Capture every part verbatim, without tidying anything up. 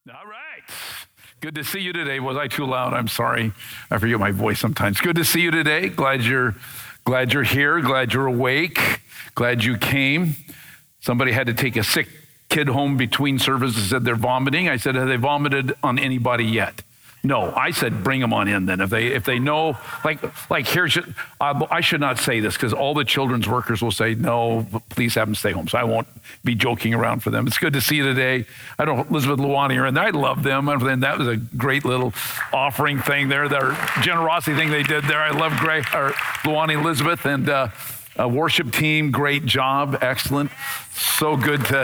All right. Good to see you today. Was I too loud? I'm sorry. I forget my voice sometimes. Good to see you today. Glad you're glad you're here. Glad you're awake. Glad you came. Somebody had to take a sick kid home between services, said they're vomiting. I said, have they vomited on anybody yet? No, I said, bring them on in then. If they if they know, like, like here's, uh, I should not say this because all the children's workers will say, no, please have them stay home. So I won't be joking around for them. It's good to see you today. I know Elizabeth Luwani are in there. I love them. And that was a great little offering thing there, their generosity thing they did there. I love Gray, or Luwani Elizabeth and uh, a worship team. Great job. Excellent. So good to...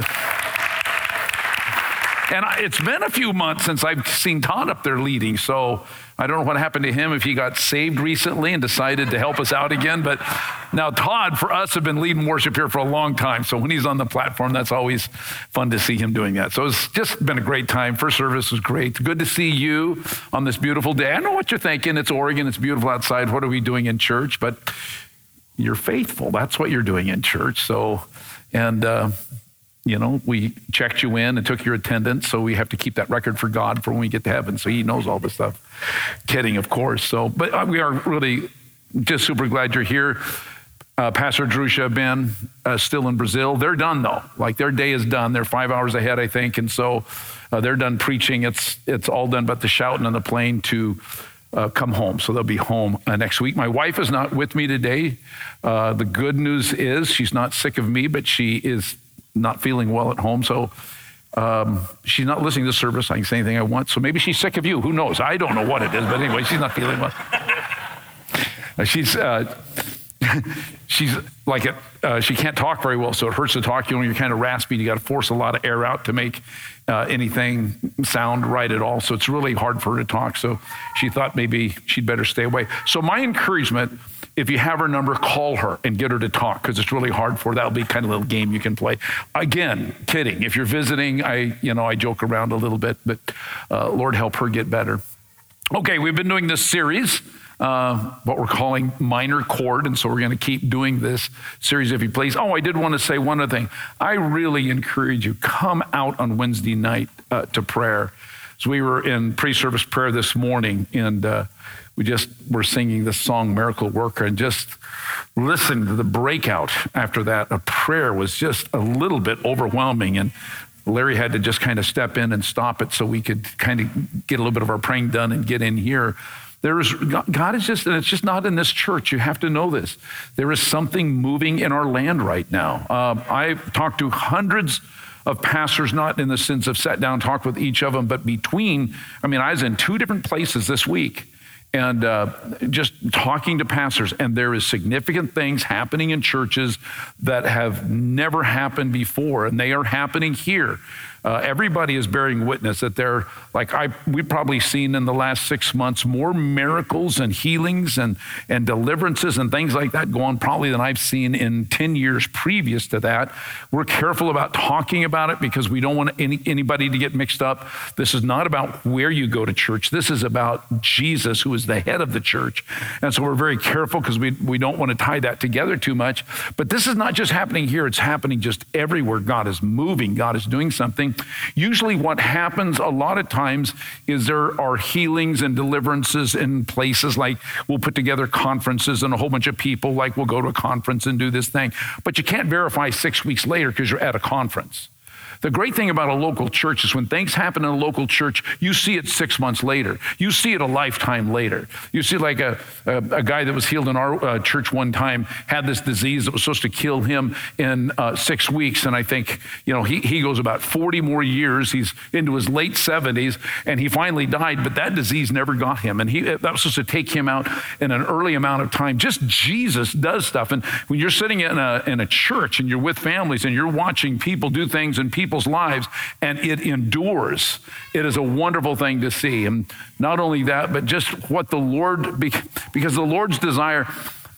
And it's been a few months since I've seen Todd up there leading, so I don't know what happened to him, if he got saved recently and decided to help us out again. But now Todd, for us, have been leading worship here for a long time, so when he's on the platform, that's always fun to see him doing that. So it's just been a great time. First service was great. Good to see you on this beautiful day. I know what you're thinking. It's Oregon. It's beautiful outside. What are we doing in church? But you're faithful. That's what you're doing in church. So, and... uh You know, we checked you in and took your attendance, so we have to keep that record for God for when we get to heaven, so he knows all this stuff. Kidding, of course. So, but we are really just super glad you're here. Uh, Pastor Drusha, Ben, uh, still in Brazil. They're done, though. Like, their day is done. They're five hours ahead, I think, and so uh, they're done preaching. It's it's all done but the shouting on the plane to uh, come home, so they'll be home uh, next week. My wife is not with me today. Uh, the good news is she's not sick of me, but she is not feeling well at home, so um, she's not listening to the service. I can say anything I want, so maybe she's sick of you. Who knows? I don't know what it is, but anyway, she's not feeling well. Uh, she's uh, she's like it. Uh, she can't talk very well, so it hurts to talk. You know, you're kind of raspy. You got to force a lot of air out to make uh, anything sound right at all. So it's really hard for her to talk. So she thought maybe she'd better stay away. So my encouragement, if you have her number, call her and get her to talk, because it's really hard for her. That'll be kind of a little game you can play. Again, kidding. If you're visiting, I, you know, I joke around a little bit, but uh, Lord help her get better. Okay, we've been doing this series, uh, what we're calling Minor Chord, and so we're going to keep doing this series, if you please. Oh, I did want to say one other thing. I really encourage you, come out on Wednesday night uh, to prayer. So we were in pre-service prayer this morning, and uh, we just were singing this song, Miracle Worker, and just listen to the breakout after that. A prayer was just a little bit overwhelming, and Larry had to just kind of step in and stop it so we could kind of get a little bit of our praying done and get in here. There is, God is just, and it's just not in this church. You have to know this. There is something moving in our land right now. Uh, I've talked to hundreds of pastors, not in the sense of sat down and talked with each of them, but between, I mean, I was in two different places this week and uh, just talking to pastors, and there is significant things happening in churches that have never happened before, and they are happening here. Uh, everybody is bearing witness that they're, like I, we've probably seen in the last six months more miracles and healings and, and deliverances and things like that go on probably than I've seen in ten years previous to that. We're careful about talking about it because we don't want any, anybody to get mixed up. This is not about where you go to church. This is about Jesus, who is the head of the church. And so we're very careful because we, we don't want to tie that together too much. But this is not just happening here. It's happening just everywhere. God is moving. God is doing something. Usually what happens a lot of times is there are healings and deliverances in places like we'll put together conferences and a whole bunch of people, like we'll go to a conference and do this thing. But you can't verify six weeks later because you're at a conference. The great thing about a local church is when things happen in a local church, you see it six months later. You see it a lifetime later. You see like a, a, a guy that was healed in our uh, church one time had this disease that was supposed to kill him in uh, six weeks. And I think, you know, he, he goes about forty more years. He's into his late seventies and he finally died, but that disease never got him. And he that was supposed to take him out in an early amount of time. Just Jesus does stuff. And when you're sitting in a, in a church and you're with families and you're watching people do things and people people's lives, and it endures. It is a wonderful thing to see. And not only that, but just what the Lord, because the Lord's desire,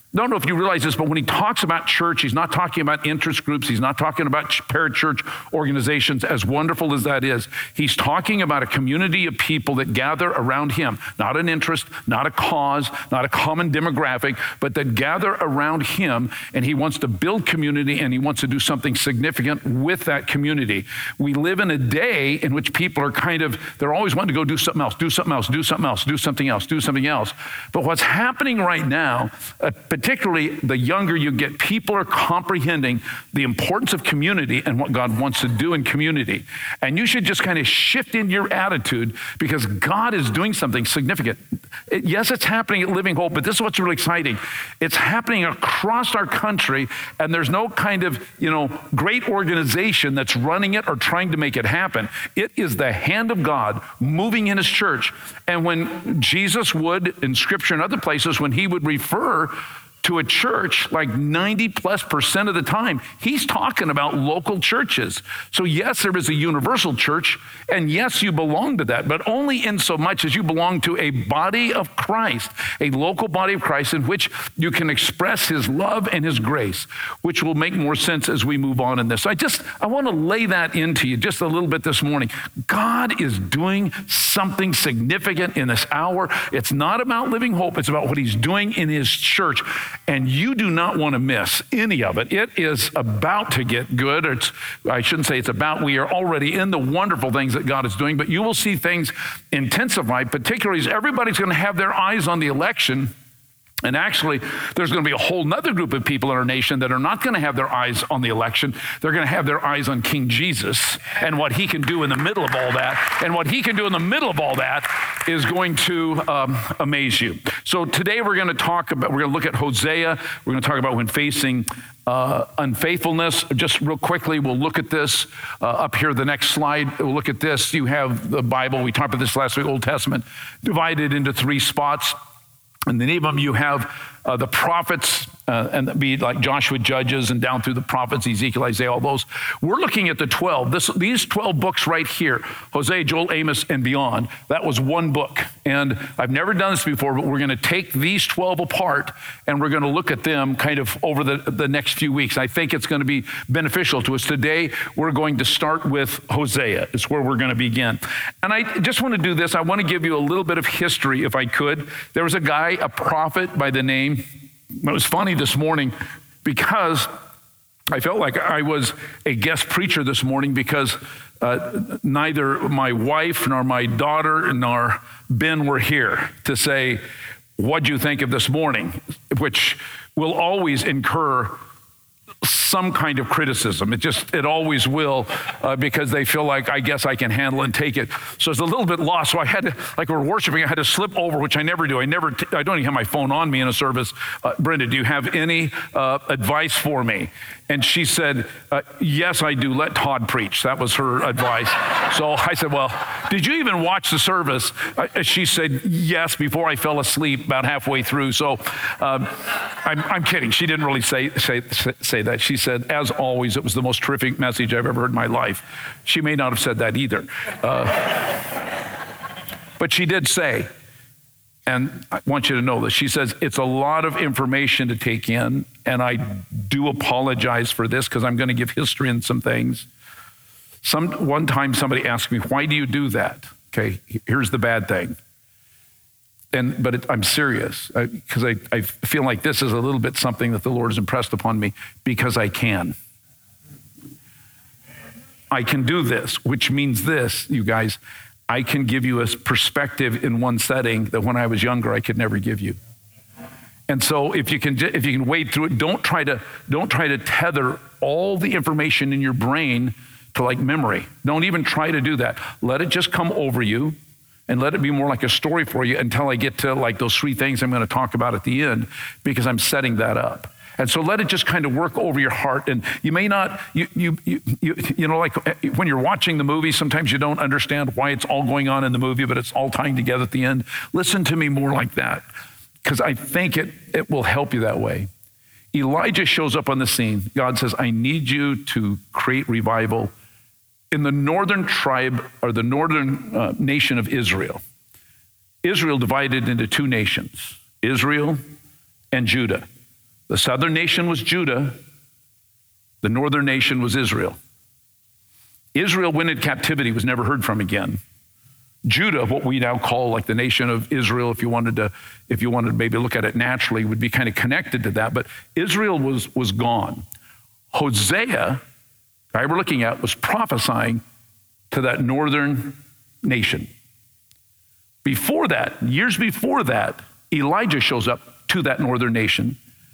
don't know if you realize this, but when he talks about church, he's not talking about interest groups. He's not talking about parachurch organizations, as wonderful as that is. He's talking about a community of people that gather around him, not an interest, not a cause, not a common demographic, but that gather around him, and he wants to build community, and he wants to do something significant with that community. We live in a day in which people are kind of, they're always wanting to go do something else, do something else, do something else, do something else, do something else. But what's happening right now, uh, particularly the younger you get, people are comprehending the importance of community and what God wants to do in community. And you should just kind of shift in your attitude, because God is doing something significant. It, yes, it's happening at Living Hope, but this is what's really exciting. It's happening across our country, and there's no kind of, you know, great organization that's running it or trying to make it happen. It is the hand of God moving in his church. And when Jesus would, in Scripture and other places, when he would refer to a church, like ninety plus percent of the time, he's talking about local churches. So yes, there is a universal church, and yes, you belong to that, but only in so much as you belong to a body of Christ, a local body of Christ in which you can express his love and his grace, which will make more sense as we move on in this. So I just, I want to lay that into you just a little bit this morning. God is doing something significant in this hour. It's not about Living Hope. It's about what he's doing in his church. And you do not want to miss any of it. It is about to get good. It's, I shouldn't say it's about, we are already in the wonderful things that God is doing, but you will see things intensify, particularly as everybody's going to have their eyes on the election. And actually, there's going to be a whole nother group of people in our nation that are not going to have their eyes on the election. They're going to have their eyes on King Jesus and what he can do in the middle of all that. And what he can do in the middle of all that is going to um, amaze you. So today we're going to talk about, we're going to look at Hosea. We're going to talk about when facing uh, unfaithfulness. Just real quickly, we'll look at this uh, up here, the next slide. We'll look at this. You have the Bible. We talked about this last week, Old Testament, divided into three spots. And the name of them, you have uh, the prophets, uh, and that'd be like Joshua, Judges, and down through the prophets, Ezekiel, Isaiah, all those. We're looking at the twelve. This, these twelve books right here, Hosea, Joel, Amos, and beyond, that was one book. And I've never done this before, but we're going to take these twelve apart, and we're going to look at them kind of over the, the next few weeks. I think it's going to be beneficial to us. Today, we're going to start with Hosea. It's where we're going to begin. And I just want to do this. I want to give you a little bit of history, if I could. There was a guy, a prophet by the name, it was funny this morning because I felt like I was a guest preacher this morning because uh, neither my wife nor my daughter nor Ben were here to say, what'd you think of this morning? Which will always incur some kind of criticism. It just, it always will, uh, because they feel like, I guess I can handle and take it. So it's a little bit lost. So I had to, like we're worshiping, I had to slip over, which I never do. I never, t- I don't even have my phone on me in a service. Uh, Brenda, do you have any uh, advice for me? And she said, uh, yes, I do. Let Todd preach. That was her advice. So I said, well, did you even watch the service? Uh, she said, yes, before I fell asleep about halfway through. So um, I'm, I'm kidding. She didn't really say, say, say that. She said, as always, it was the most terrific message I've ever heard in my life. She may not have said that either. Uh, but she did say, and I want you to know this, she says, it's a lot of information to take in, and I do apologize for this because I'm going to give history in some things. Some One time somebody asked me, why do you do that? Okay, here's the bad thing. And But it, I'm serious, because I, I, I feel like this is a little bit something that the Lord has impressed upon me, because I can. I can do this, which means this, you guys, I can give you a perspective in one setting that when I was younger, I could never give you. And so if you can, if you can wade through it, don't try to, don't try to tether all the information in your brain to like memory. Don't even try to do that. Let it just come over you and let it be more like a story for you until I get to like those three things I'm going to talk about at the end, because I'm setting that up. And so let it just kind of work over your heart. And you may not, you, you, you, you, you know, like when you're watching the movie, sometimes you don't understand why it's all going on in the movie, but it's all tying together at the end. Listen to me more like that, because I think it, it will help you that way. Elijah shows up on the scene. God says, I need you to create revival in the northern tribe, or the northern uh, nation of Israel. Israel divided into two nations, Israel and Judah. The southern nation was Judah. The northern nation was Israel. Israel went into captivity, was never heard from again. Judah, what we now call like the nation of Israel, if you wanted to, if you wanted to maybe look at it naturally, would be kind of connected to that. But Israel was, was gone. Hosea, guy we're looking at, was prophesying to that northern nation. Before that, years before that, Elijah shows up to that northern nation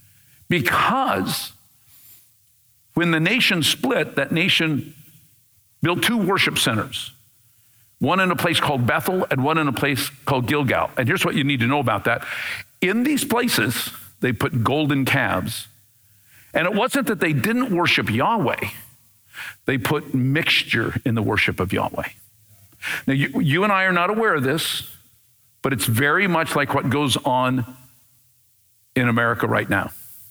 because when the nation split, that nation built two worship centers, one in a place called Bethel and one in a place called Gilgal. And here's what you need to know about that. In these places, they put golden calves. And it wasn't that they didn't worship Yahweh. They put mixture in the worship of Yahweh. Now, you, you and I are not aware of this, but it's very much like what goes on in America right now.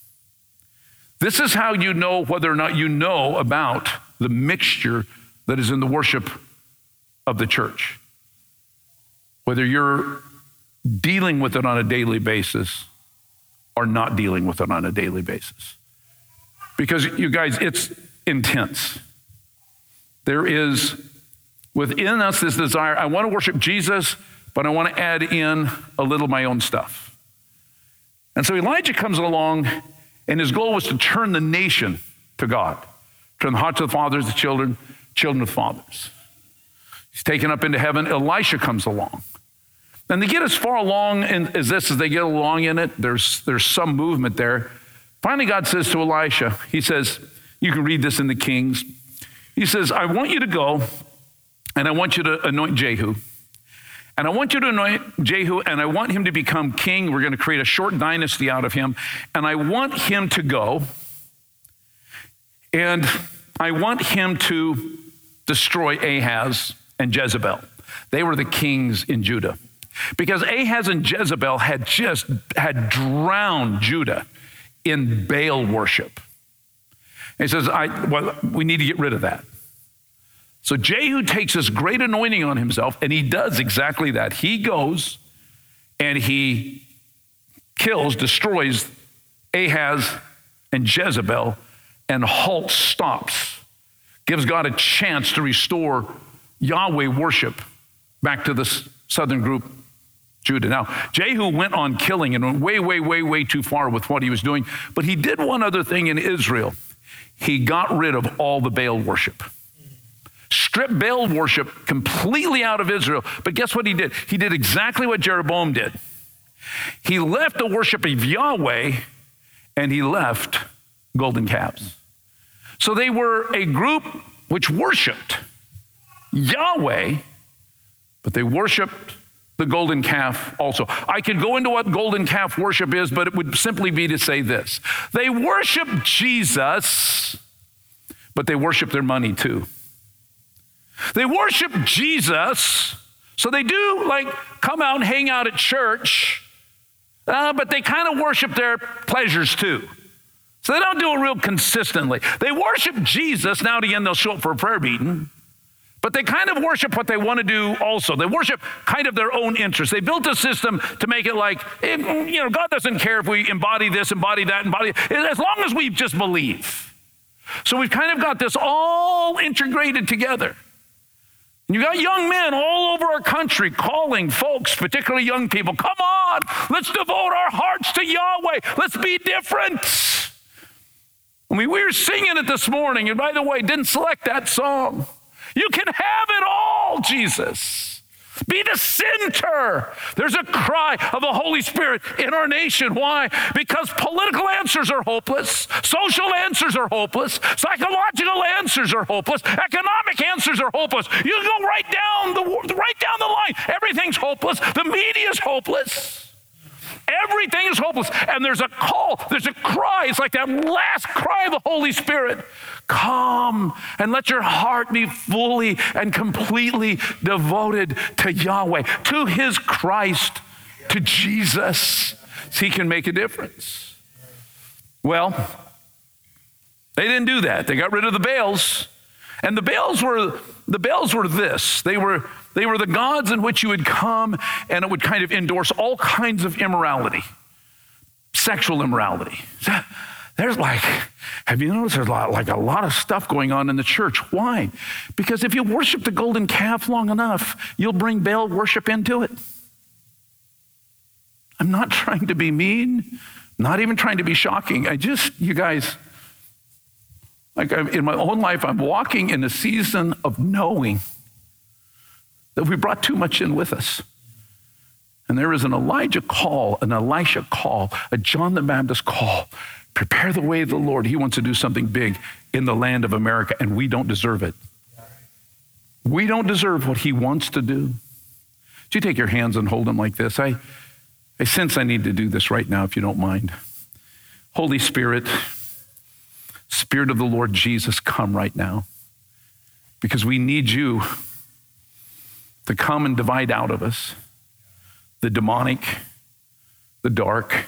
This is how you know whether or not you know about the mixture that is in the worship of the church. Whether you're dealing with it on a daily basis or not dealing with it on a daily basis. Because you guys, it's intense. There is within us this desire, I want to worship Jesus, but I want to add in a little of my own stuff. And so Elijah comes along, and his goal was to turn the nation to God. Turn the hearts of the fathers to children, children of fathers. He's taken up into heaven. Elisha comes along. And they get as far along in, as this as they get along in it. There's, there's some movement there. Finally, God says to Elisha, he says, you can read this in the Kings. He says, I want you to go, and I want you to anoint Jehu. And I want you to anoint Jehu, and I want him to become king. We're going to create a short dynasty out of him. And I want him to go, and I want him to destroy Ahaz and Jezebel. They were the kings in Judah. Because Ahaz and Jezebel had just had drowned Judah in Baal worship. And he says, I, well, we need to get rid of that. So Jehu takes this great anointing on himself, and he does exactly that. He goes and he kills, destroys Ahaz and Jezebel, and halts, stops, gives God a chance to restore Yahweh worship back to the southern group, Judah. Now, Jehu went on killing and went way, way, way, way too far with what he was doing, but he did one other thing in Israel. He got rid of all the Baal worship. Stripped Baal worship completely out of Israel. But guess what he did? He did exactly what Jeroboam did. He left the worship of Yahweh, and he left golden calves. So they were a group which worshiped Yahweh, but they worshiped the golden calf also. I could go into what golden calf worship is, but it would simply be to say this. They worship Jesus, but they worship their money too. They worship Jesus, so they do like come out and hang out at church, uh, but they kind of worship their pleasures too. So they don't do it real consistently. They worship Jesus. Now and again, they'll show up for a prayer meeting, but they kind of worship what they want to do also. They worship kind of their own interests. They built a system to make it like, you know, God doesn't care if we embody this, embody that, embody, as long as we just believe. So we've kind of got this all integrated together. And you got young men all over our country calling folks, particularly young people, come on, let's devote our hearts to Yahweh. Let's be different. I mean, we were singing it this morning, and by the way, didn't select that song. You can have it all, Jesus. Be the center. There's a cry of the Holy Spirit in our nation. Why? Because political answers are hopeless. Social answers are hopeless. Psychological answers are hopeless. Economic answers are hopeless. You go right down the right down the line. Everything's hopeless. The media is hopeless. Everything is hopeless. And there's a call, there's a cry. It's like that last cry of the Holy Spirit. Come and let your heart be fully and completely devoted to Yahweh, to his Christ, to Jesus, so he can make a difference. Well, they didn't do that. They got rid of the Baals. And the Baals were the Baals were this. They were they were the gods in which you would come and it would kind of endorse all kinds of immorality. Sexual immorality. There's like, have you noticed there's a lot, like a lot of stuff going on in the church? Why? Because if you worship the golden calf long enough, you'll bring Baal worship into it. I'm not trying to be mean, not even trying to be shocking. I just, you guys, like I'm, in my own life, I'm walking in a season of knowing that we brought too much in with us. And there is an Elijah call, an Elisha call, a John the Baptist call. Prepare the way of the Lord. He wants to do something big in the land of America, and we don't deserve it. We don't deserve what he wants to do. Would you take your hands and hold them like this? I, I sense I need to do this right now, if you don't mind. Holy Spirit, Spirit of the Lord Jesus, come right now, because we need you to come and divide out of us the demonic, the dark,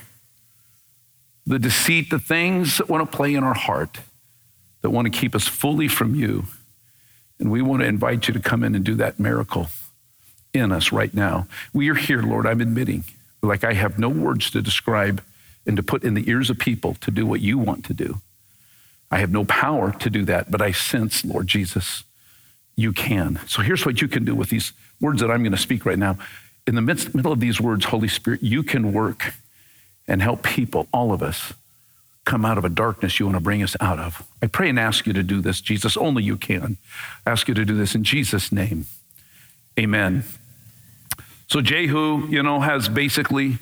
the deceit, the things that want to play in our heart, that want to keep us fully from you. And we want to invite you to come in and do that miracle in us right now. We are here, Lord, I'm admitting, like I have no words to describe and to put in the ears of people to do what you want to do. I have no power to do that, but I sense, Lord Jesus, you can. So here's what you can do with these words that I'm going to speak right now. In the midst, middle of these words, Holy Spirit, you can work and help people, all of us, come out of a darkness you want to bring us out of. I pray and ask you to do this, Jesus. Only you can. I ask you to do this in Jesus' name. Amen. So Jehu, you know, has basically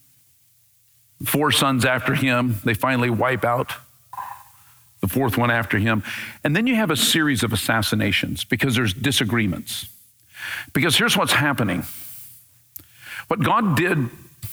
four sons after him. They finally wipe out the fourth one after him. And then you have a series of assassinations because there's disagreements. Because here's what's happening. What God did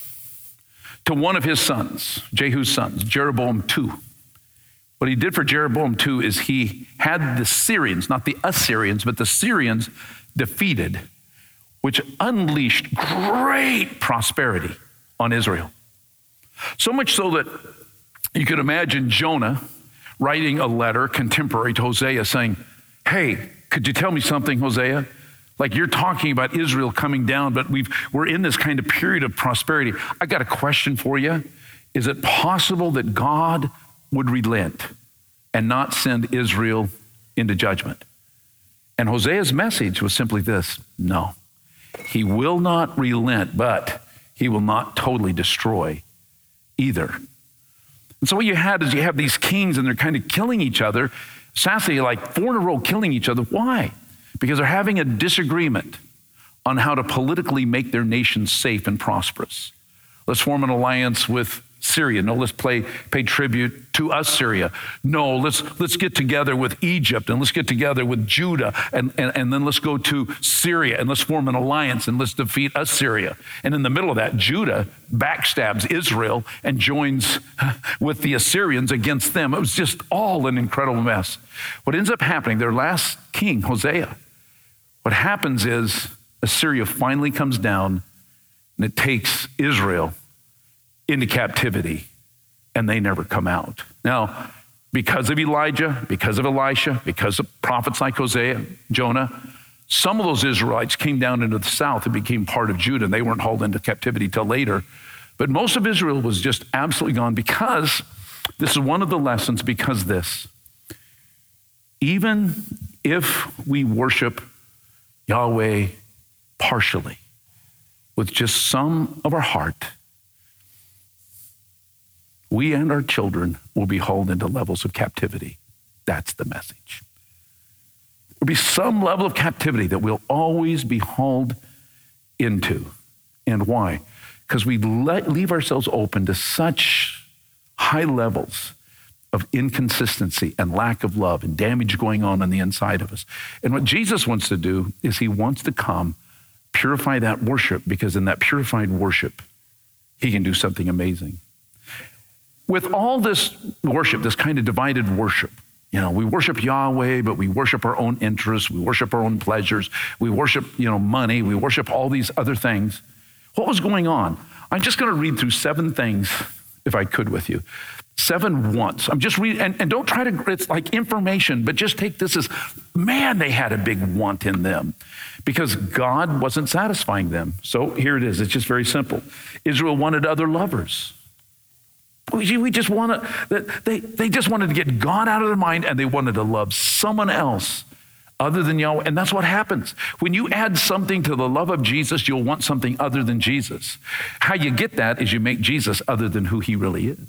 to one of his sons, Jehu's sons, Jeroboam the second. What he did for Jeroboam the second is he had the Syrians, not the Assyrians, but the Syrians defeated, which unleashed great prosperity on Israel. So much so that you could imagine Jonah writing a letter contemporary to Hosea saying, hey, could you tell me something, Hosea? Like you're talking about Israel coming down, but we've, we're in this kind of period of prosperity. I got a question for you. Is it possible that God would relent and not send Israel into judgment? And Hosea's message was simply this: no, he will not relent, but he will not totally destroy either. And so what you had is you have these kings and they're kind of killing each other, assassinating, like four in a row killing each other. Why? Because they're having a disagreement on how to politically make their nation safe and prosperous. Let's form an alliance with Syria. No, let's play, pay tribute to Assyria. No, let's let's get together with Egypt and let's get together with Judah and, and, and then let's go to Syria and let's form an alliance and let's defeat Assyria. And in the middle of that, Judah backstabs Israel and joins with the Assyrians against them. It was just all an incredible mess. What ends up happening, their last king, Hosea, what happens is Assyria finally comes down and it takes Israel into captivity and they never come out. Now, because of Elijah, because of Elisha, because of prophets like Hosea, Jonah, some of those Israelites came down into the south and became part of Judah, and they weren't hauled into captivity till later. But most of Israel was just absolutely gone because this is one of the lessons, because this, even if we worship Yahweh partially, with just some of our heart, we and our children will be hauled into levels of captivity. That's the message. There'll be some level of captivity that we'll always be hauled into. And why? Because we let, leave ourselves open to such high levels of inconsistency and lack of love and damage going on on the inside of us. And what Jesus wants to do is he wants to come purify that worship, because in that purified worship, he can do something amazing. With all this worship, this kind of divided worship, you know, we worship Yahweh, but we worship our own interests, we worship our own pleasures, we worship, you know, money, we worship all these other things. What was going on? I'm just going to read through seven things, if I could, with you. Seven wants. I'm just reading, and, and don't try to, it's like information, but just take this as, man, they had a big want in them because God wasn't satisfying them. So here it is. It's just very simple. Israel wanted other lovers. We, we just want to, they, they just wanted to get God out of their mind, and they wanted to love someone else other than Yahweh. And that's what happens. When you add something to the love of Jesus, you'll want something other than Jesus. How you get that is you make Jesus other than who he really is.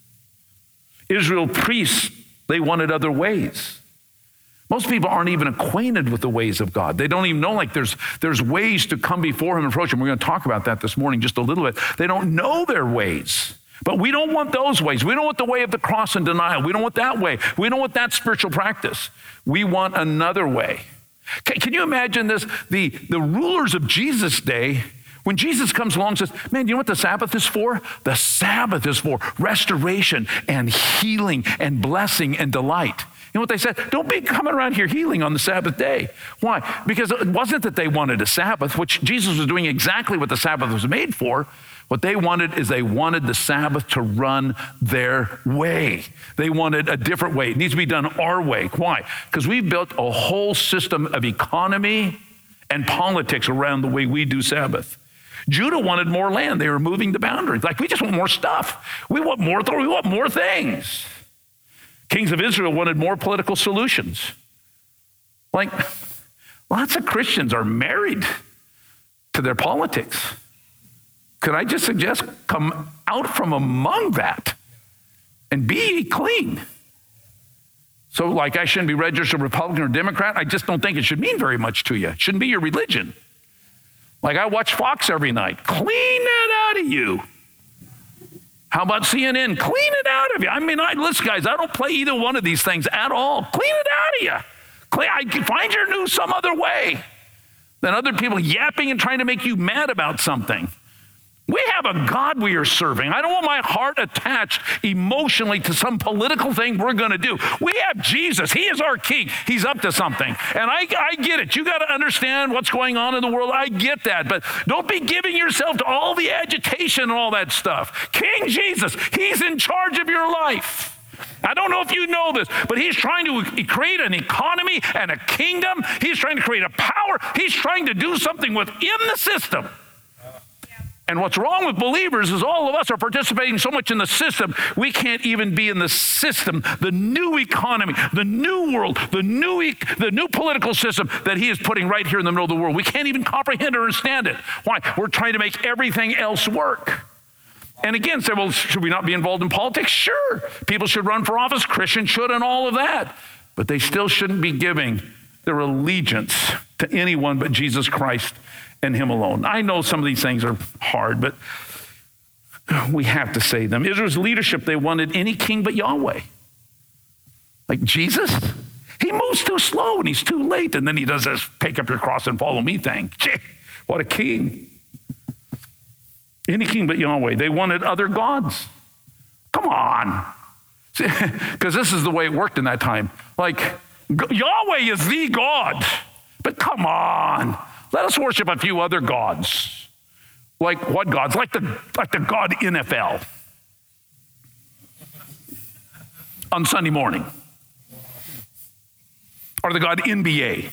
Israel priests, they wanted other ways. Most people aren't even acquainted with the ways of God. They don't even know, like there's, there's ways to come before him and approach him. We're going to talk about that this morning just a little bit. They don't know their ways. But we don't want those ways. We don't want the way of the cross and denial. We don't want that way. We don't want that spiritual practice. We want another way. Can, can you imagine this? The, the rulers of Jesus' day, when Jesus comes along and says, man, you know what the Sabbath is for? The Sabbath is for restoration and healing and blessing and delight. You know what they said? Don't be coming around here healing on the Sabbath day. Why? Because it wasn't that they wanted a Sabbath, which Jesus was doing exactly what the Sabbath was made for. What they wanted is they wanted the Sabbath to run their way. They wanted a different way. It needs to be done our way. Why? Because we've built a whole system of economy and politics around the way we do Sabbath. Judah wanted more land. They were moving the boundaries. Like, we just want more stuff. We want more, we want more things. Kings of Israel wanted more political solutions. Like, lots of Christians are married to their politics. Could I just suggest come out from among that and be ye clean? So like I shouldn't be registered Republican or Democrat. I just don't think it should mean very much to you. It shouldn't be your religion. Like I watch Fox every night. Clean that out of you. How about C N N? Clean it out of you. I mean, I, listen, guys, I don't play either one of these things at all. Clean it out of you. Clean, I, find your news some other way than other people yapping and trying to make you mad about something. We have a God we are serving. I don't want my heart attached emotionally to some political thing we're going to do. We have Jesus. He is our king. He's up to something. And I, I get it. You got to understand what's going on in the world. I get that. But don't be giving yourself to all the agitation and all that stuff. King Jesus, he's in charge of your life. I don't know if you know this, but he's trying to create an economy and a kingdom. He's trying to create a power. He's trying to do something within the system. And what's wrong with believers is all of us are participating so much in the system, we can't even be in the system, the new economy, the new world, the new e- the new political system that he is putting right here in the middle of the world. We can't even comprehend or understand it. Why? We're trying to make everything else work. And again, say, well, should we not be involved in politics? Sure. People should run for office. Christians should, and all of that. But they still shouldn't be giving their allegiance to anyone but Jesus Christ and him alone. I know some of these things are hard, but we have to say them. Israel's leadership, they wanted any king but Yahweh. Like Jesus, he moves too slow and he's too late. And then he does this, take up your cross and follow me thing. What a king. Any king but Yahweh. They wanted other gods. Come on. Because this is the way it worked in that time. Like, Yahweh is the God. But come on. Let us worship a few other gods. Like what gods? Like the, like the God N F L on Sunday morning. Or the God N B A.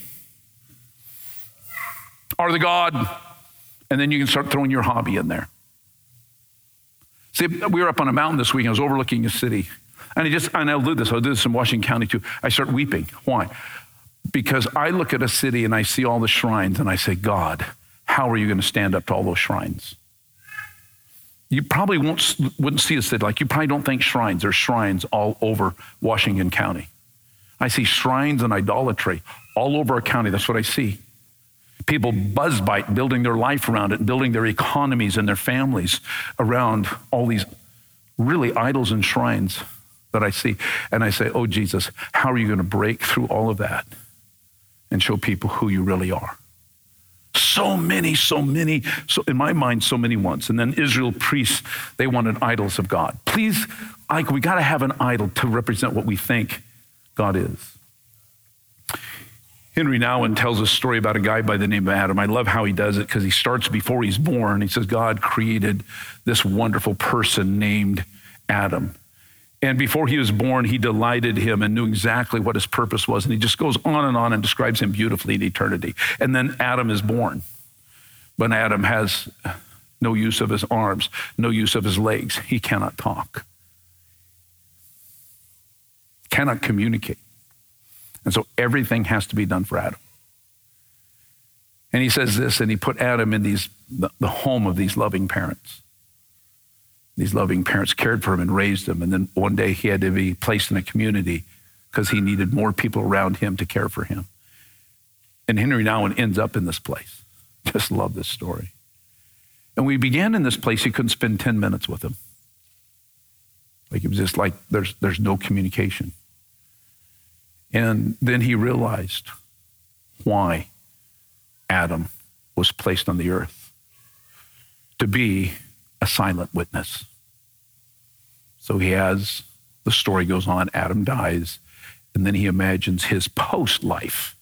Or the God, and then you can start throwing your hobby in there. See, we were up on a mountain this week. I was overlooking a city. And I just, and I'll do this. I'll do this in Washington County too. I start weeping. Why? Because I look at a city and I see all the shrines and I say, God, how are you going to stand up to all those shrines? You probably won't, wouldn't see a city like, you probably don't think shrines. There's shrines all over Washington County. I see shrines and idolatry all over our county. That's what I see. People buzz bite, building their life around it, building their economies and their families around all these really idols and shrines that I see. And I say, oh, Jesus, how are you going to break through all of that and show people who you really are? So many, so many, so in my mind, so many ones. And then Israel priests, they wanted idols of God. Please, like, we got to have an idol to represent what we think God is. Henry Nouwen tells a story about a guy by the name of Adam. I love how he does it because he starts before he's born. He says, God created this wonderful person named Adam. And before he was born, he delighted him and knew exactly what his purpose was. And he just goes on and on and describes him beautifully in eternity. And then Adam is born. But Adam has no use of his arms, no use of his legs. He cannot talk. cannot communicate. And so everything has to be done for Adam. And he says this, and he put Adam in these the, the home of these loving parents. These loving parents cared for him and raised him. And then one day he had to be placed in a community because he needed more people around him to care for him. And Henry Nouwen ends up in this place. Just love this story. And we began in this place, he couldn't spend ten minutes with him. Like it was just like there's there's no communication. And then he realized why Adam was placed on the earth, to be a silent witness. So he has, the story goes on, Adam dies, and then he imagines his post-life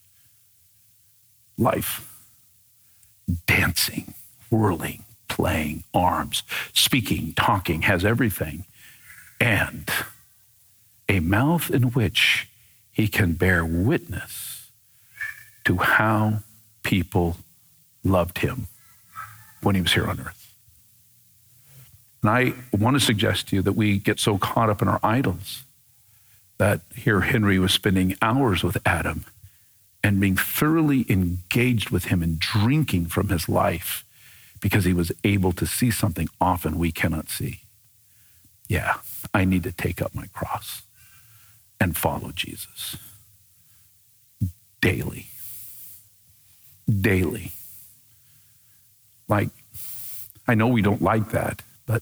life, dancing, whirling, playing, arms, speaking, talking, has everything, and a mouth in which he can bear witness to how people loved him when he was here on earth. And I want to suggest to you that we get so caught up in our idols that here Henry was spending hours with Adam and being thoroughly engaged with him and drinking from his life because he was able to see something often we cannot see. Yeah, I need to take up my cross and follow Jesus daily. Daily. Like, I know we don't like that, but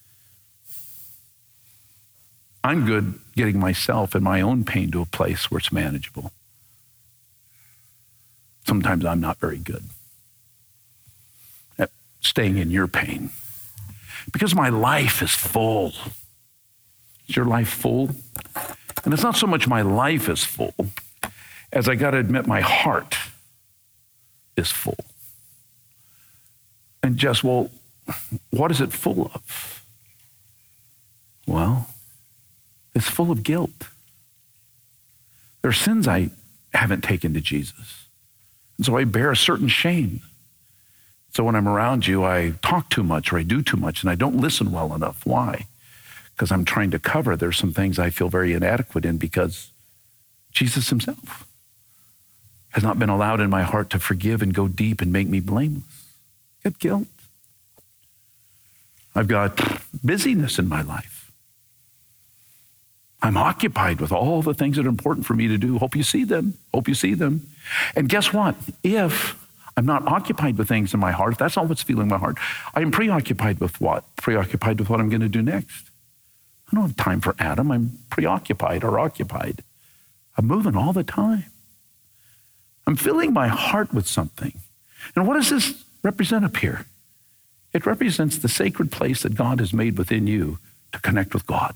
I'm good getting myself and my own pain to a place where it's manageable. Sometimes I'm not very good at staying in your pain because my life is full. Is your life full? And it's not so much my life is full as I got to admit my heart is full. And just, well, what is it full of? Well, it's full of guilt. There are sins I haven't taken to Jesus. And so I bear a certain shame. So when I'm around you, I talk too much or I do too much and I don't listen well enough. Why? Because I'm trying to cover. There's some things I feel very inadequate in because Jesus himself has not been allowed in my heart to forgive and go deep and make me blameless. I've got guilt. I've got busyness in my life. I'm occupied with all the things that are important for me to do. Hope you see them. Hope you see them. And guess what? If I'm not occupied with things in my heart, if that's not what's filling my heart, I am preoccupied with what? Preoccupied with what I'm going to do next. I don't have time for Adam. I'm preoccupied or occupied. I'm moving all the time. I'm filling my heart with something. And what does this represent up here? It represents the sacred place that God has made within you to connect with God.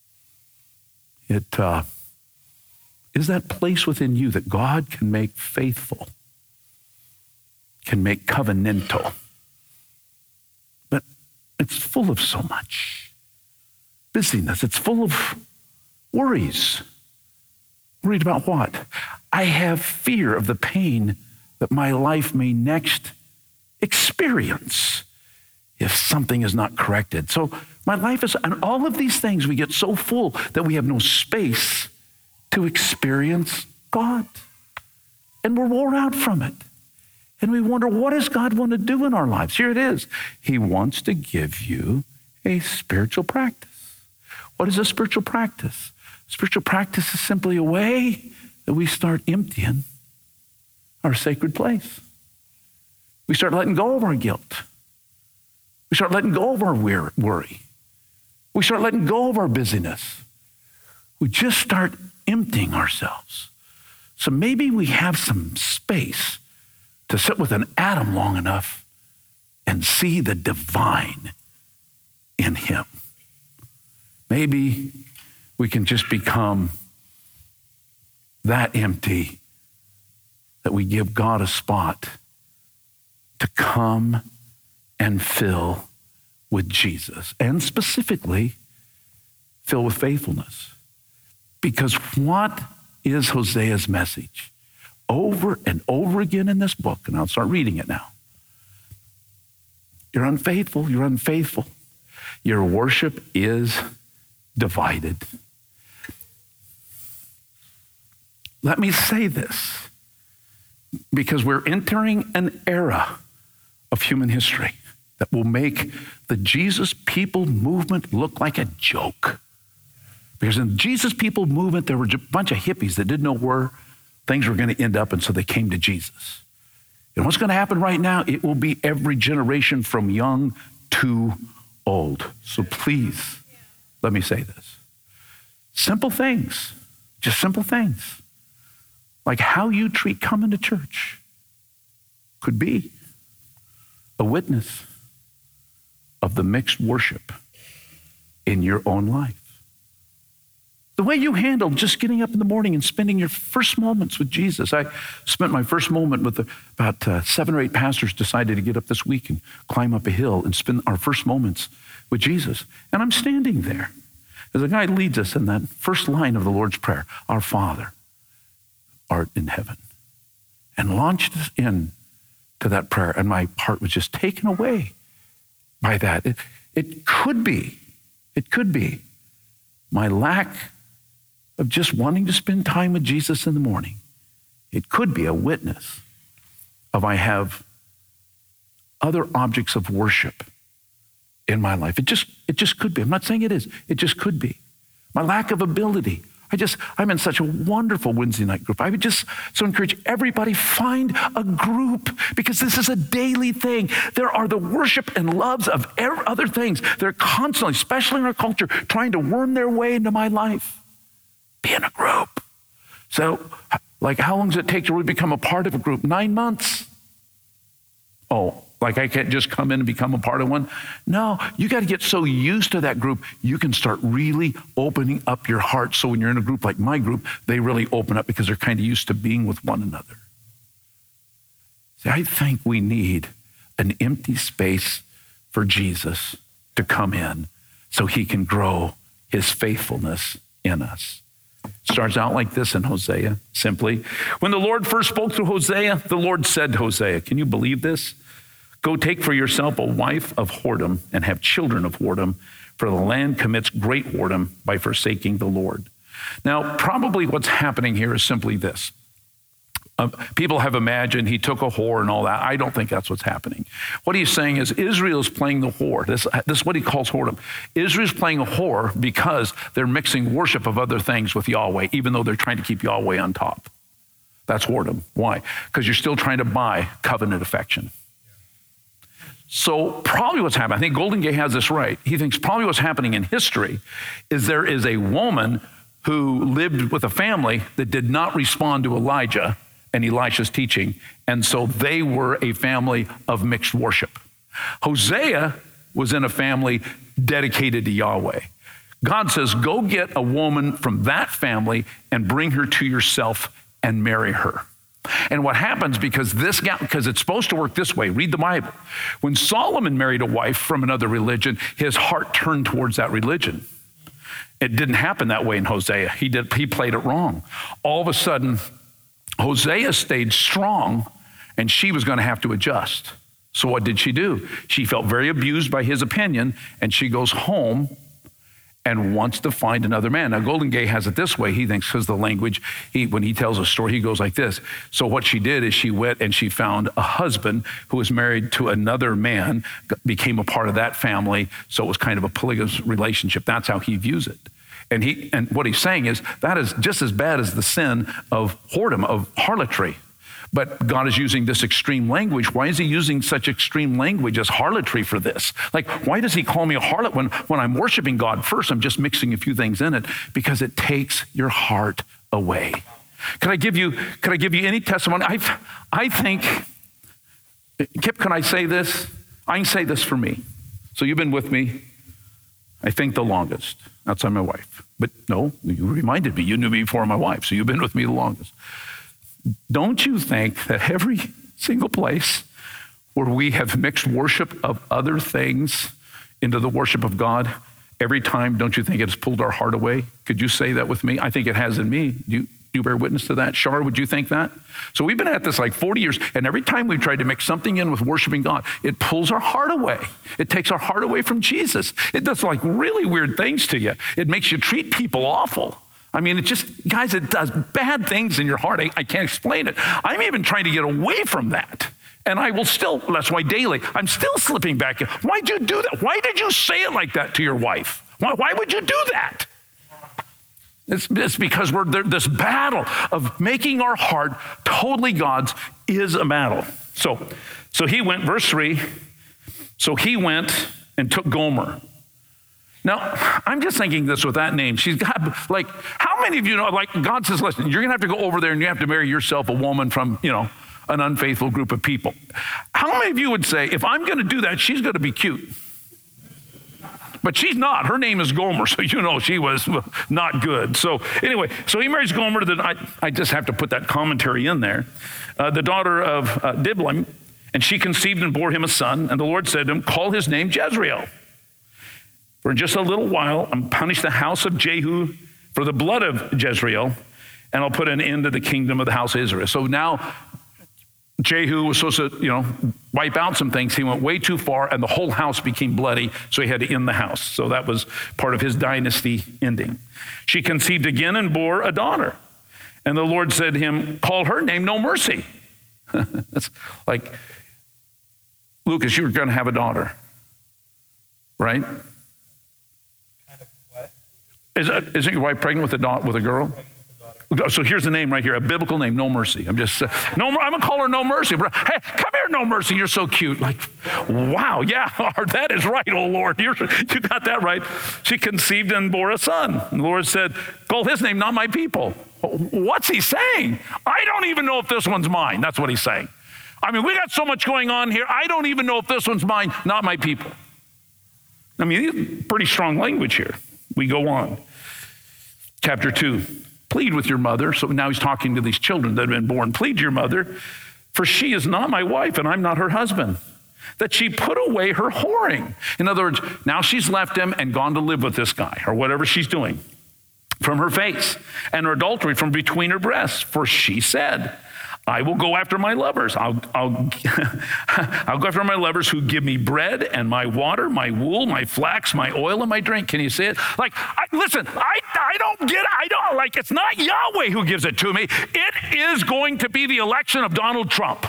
It uh, is that place within you that God can make faithful, can make covenantal. But it's full of so much busyness. It's full of worries. Worried about what? I have fear of the pain that my life may next experience if something is not corrected. So my life is, and all of these things, we get so full that we have no space to experience God. And we're wore out from it. And we wonder, what does God want to do in our lives? Here it is. He wants to give you a spiritual practice. What is a spiritual practice? Spiritual practice is simply a way that we start emptying our sacred place. We start letting go of our guilt. We start letting go of our worry. We start letting go of our busyness. We just start emptying ourselves. So maybe we have some space to sit with an Adam long enough and see the divine in him. Maybe we can just become that empty that we give God a spot to come and fill with Jesus, and specifically fill with faithfulness. Because what is Hosea's message? Over and over again in this book, and I'll start reading it now. You're unfaithful, you're unfaithful. Your worship is divided. let me say this, because we're entering an era of human history that will make the Jesus People movement look like a joke. Because in the Jesus People movement, there were a bunch of hippies that didn't know where things were going to end up, and so they came to Jesus. And what's going to happen right now, it will be every generation from young to old. So please, let me say this. Simple things, just simple things, like how you treat coming to church could be a witness of the mixed worship in your own life. The way you handle just getting up in the morning and spending your first moments with Jesus. I spent my first moment with the, about uh, seven or eight pastors decided to get up this week and climb up a hill and spend our first moments with Jesus. And I'm standing there as a guy leads us in that first line of the Lord's Prayer, our Father, art in heaven, and launched us in to that prayer. And my heart was just taken away by that. It, it could be, it could be my lack of just wanting to spend time with Jesus in the morning. It could be a witness of I have other objects of worship in my life. It just, it just could be. I'm not saying it is. It just could be. My lack of ability. I just, I'm in such a wonderful Wednesday night group. I would just so encourage everybody, find a group, because this is a daily thing. There are the worship and loves of other things. They're constantly, especially in our culture, trying to worm their way into my life. Be in a group. So, like, how long does it take to really become a part of a group? Nine months. Oh, like I can't just come in and become a part of one? No, you got to get so used to that group, you can start really opening up your heart. So when you're in a group like my group, they really open up because they're kind of used to being with one another. See, I think we need an empty space for Jesus to come in so he can grow his faithfulness in us. Starts out like this in Hosea, simply. When the Lord first spoke through Hosea, the Lord said to Hosea, can you believe this? Go take for yourself a wife of whoredom and have children of whoredom, for the land commits great whoredom by forsaking the Lord. Now, probably what's happening here is simply this. Um, people have imagined he took a whore and all that. I don't think that's what's happening. What he's saying is Israel's playing the whore. This, this is what he calls whoredom. Israel's playing a whore because they're mixing worship of other things with Yahweh, even though they're trying to keep Yahweh on top. That's whoredom. Why? Because you're still trying to buy covenant affection. So probably what's happening, I think Golden Gate has this right. He thinks probably what's happening in history is there is a woman who lived with a family that did not respond to Elijah and Elisha's teaching. And so they were a family of mixed worship. Hosea was in a family dedicated to Yahweh. God says, go get a woman from that family and bring her to yourself and marry her. And what happens, because this guy, because it's supposed to work this way, read the Bible. When Solomon married a wife from another religion, his heart turned towards that religion. It didn't happen that way in Hosea. He did, he played it wrong. All of a sudden, Hosea stayed strong, and she was going to have to adjust. So what did she do? She felt very abused by his opinion, and she goes home and wants to find another man. Now, Golden Gate has it this way. He thinks, because the language, he, when he tells a story, he goes like this. So what she did is she went and she found a husband who was married to another man, became a part of that family, so it was kind of a polygamous relationship. That's how he views it. And he and what he's saying is that is just as bad as the sin of whoredom, of harlotry. But God is using this extreme language. Why is he using such extreme language as harlotry for this? Like, why does he call me a harlot when, when I'm worshiping God first? I'm just mixing a few things in it because it takes your heart away. Can I give you, can I give you any testimony? I, I think, Kip, can I say this? I can say this for me. So you've been with me, I think, the longest outside my wife. But no, you reminded me, you knew me before my wife, so you've been with me the longest. Don't you think that every single place where we have mixed worship of other things into the worship of God, every time, don't you think it has pulled our heart away? Could you say that with me? I think it has in me. Do you, do you bear witness to that? Shar, would you think that? So we've been at this like forty years, and every time we've tried to mix something in with worshiping God, it pulls our heart away. It takes our heart away from Jesus. It does like really weird things to you. It makes you treat people awful. I mean, it just, guys, it does bad things in your heart. I, I can't explain it. I'm even trying to get away from that. And I will still, that's why daily, I'm still slipping back in. Why'd you do that? Why did you say it like that to your wife? Why, why would you do that? It's, it's because we're there, this battle of making our heart totally God's is a battle. So, so he went, verse three, so he went and took Gomer. Now, I'm just thinking this with that name. She's got, like, how many of you know, like, God says, listen, you're going to have to go over there and you have to marry yourself a woman from, you know, an unfaithful group of people. How many of you would say, if I'm going to do that, she's going to be cute? But she's not. Her name is Gomer, so you know she was not good. So anyway, so he marries Gomer. That I, I just have to put that commentary in there. Uh, the daughter of uh, Diblaim, and she conceived and bore him a son. And the Lord said to him, call his name Jezreel. For in just a little while, I'm punish the house of Jehu for the blood of Jezreel, and I'll put an end to the kingdom of the house of Israel. So now Jehu was supposed to, you know, wipe out some things. He went way too far, and the whole house became bloody, so he had to end the house. So that was part of his dynasty ending. She conceived again and bore a daughter. And the Lord said to him, call her name No Mercy. That's like, Lucas, you were going to have a daughter, right? Kind of what? Is, isn't your wife pregnant with a, da- with a girl? So here's the name right here, a biblical name, No Mercy. I'm just, uh, no, I'm gonna call her No Mercy. Hey, come here, No Mercy, you're so cute. Like, wow, yeah, that is right, oh Lord, you're, you got that right. She conceived and bore a son. And the Lord said, call his name, Not My People. What's he saying? I don't even know if this one's mine. That's what he's saying. I mean, we got so much going on here. I don't even know if this one's mine, Not My People. I mean, pretty strong language here. We go on. Chapter two. Plead with your mother. So now he's talking to these children that have been born. Plead your mother, for she is not my wife and I'm not her husband, that she put away her whoring. In other words, now she's left him and gone to live with this guy or whatever she's doing from her face, and her adultery from between her breasts. For she said, I will go after my lovers. I'll, I'll, I'll go after my lovers who give me bread and my water, my wool, my flax, my oil, and my drink. Can you see it? Like, I, listen, I, I don't get, I don't, like, it's not Yahweh who gives it to me. It is going to be the election of Donald Trump.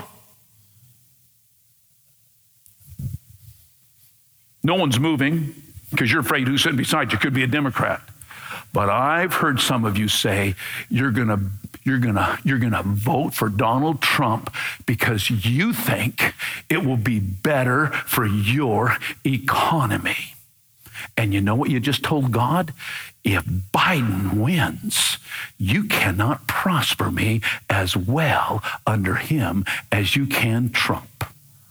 No one's moving because you're afraid who's sitting beside you could be a Democrat. But I've heard some of you say you're gonna you're gonna you're gonna vote for Donald Trump because you think it will be better for your economy. And you know what you just told God? If Biden wins, you cannot prosper me as well under him as you can Trump.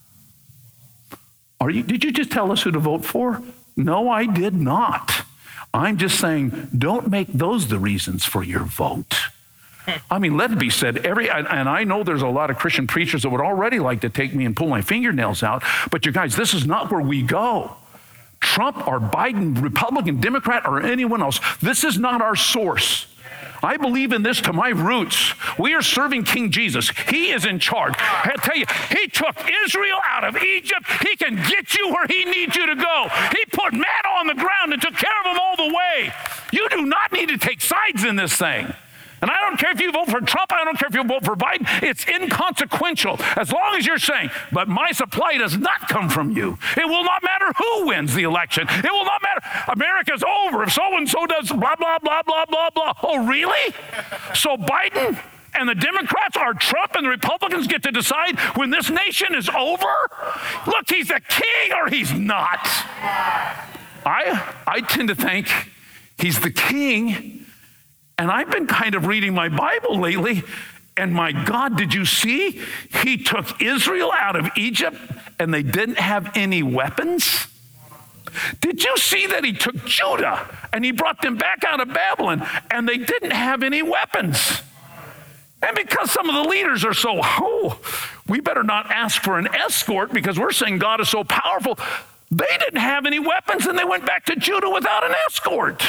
Are you? Did you just tell us who to vote for? No, I did not. I'm just saying, don't make those the reasons for your vote. I mean, let it be said, every, and I know there's a lot of Christian preachers that would already like to take me and pull my fingernails out, but you guys, this is not where we go. Trump or Biden, Republican, Democrat, or anyone else, this is not our source. I believe in this to my roots. We are serving King Jesus. He is in charge. I tell you, he took Israel out of Egypt. He can get you where he needs you to go. He put manna on the ground and took care of them all the way. You do not need to take sides in this thing. And I don't care if you vote for Trump, I don't care if you vote for Biden, it's inconsequential. As long as you're saying, but my supply does not come from you. It will not matter who wins the election. It will not matter. America's over if so-and-so does blah, blah, blah, blah, blah, blah. Oh, really? So Biden and the Democrats are Trump and the Republicans get to decide when this nation is over? Look, he's the king or he's not. I, I tend to think he's the king. And I've been kind of reading my Bible lately, and my God, did you see? He took Israel out of Egypt, and they didn't have any weapons. Did you see that he took Judah, and he brought them back out of Babylon, and they didn't have any weapons? And because some of the leaders are so, oh, we better not ask for an escort because we're saying God is so powerful. They didn't have any weapons, and they went back to Judah without an escort.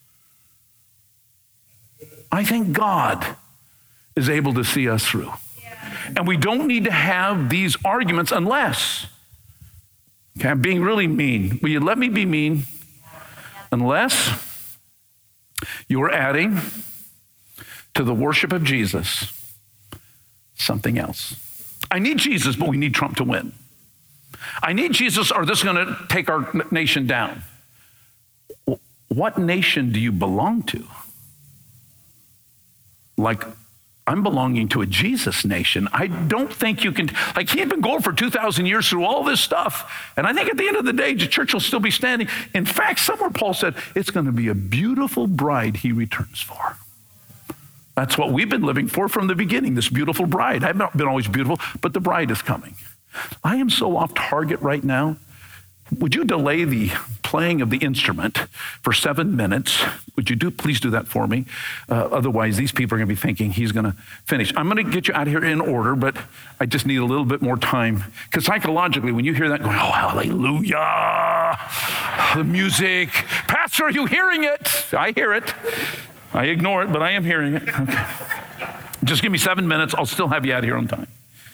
I think God is able to see us through. Yeah. And we don't need to have these arguments unless, okay, I'm being really mean. Will you let me be mean? Unless you are adding to the worship of Jesus something else. I need Jesus, but we need Trump to win. I need Jesus, or this is going to take our nation down. What nation do you belong to? Like, I'm belonging to a Jesus nation. I don't think you can, like, he had been going for two thousand years through all this stuff. And I think at the end of the day, the church will still be standing. In fact, somewhere Paul said, it's going to be a beautiful bride he returns for. That's what we've been living for from the beginning, this beautiful bride. I've not been always beautiful, but the bride is coming. I am so off target right now. Would you delay the playing of the instrument for seven minutes? Would you do, please do that for me? Uh, otherwise, these people are going to be thinking he's going to finish. I'm going to get you out of here in order, but I just need a little bit more time. Because psychologically, when you hear that going, oh, hallelujah, the music. Pastor, are you hearing it? I hear it. I ignore it, but I am hearing it. Okay. Just give me seven minutes. I'll still have you out of here on time.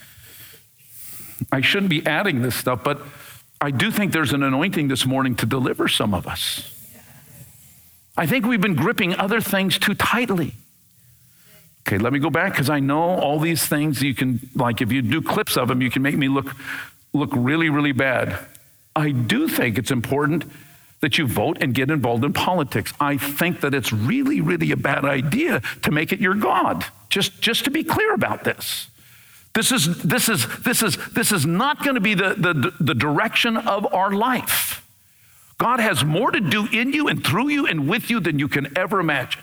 I shouldn't be adding this stuff, but I do think there's an anointing this morning to deliver some of us. I think we've been gripping other things too tightly. Okay, let me go back, because I know all these things you can, like if you do clips of them, you can make me look, look really, really bad. I do think it's important that you vote and get involved in politics. I think that it's really, really a bad idea to make it your God. Just, just to be clear about this. This is, this is, this is, this is not going to be the, the, the direction of our life. God has more to do in you and through you and with you than you can ever imagine.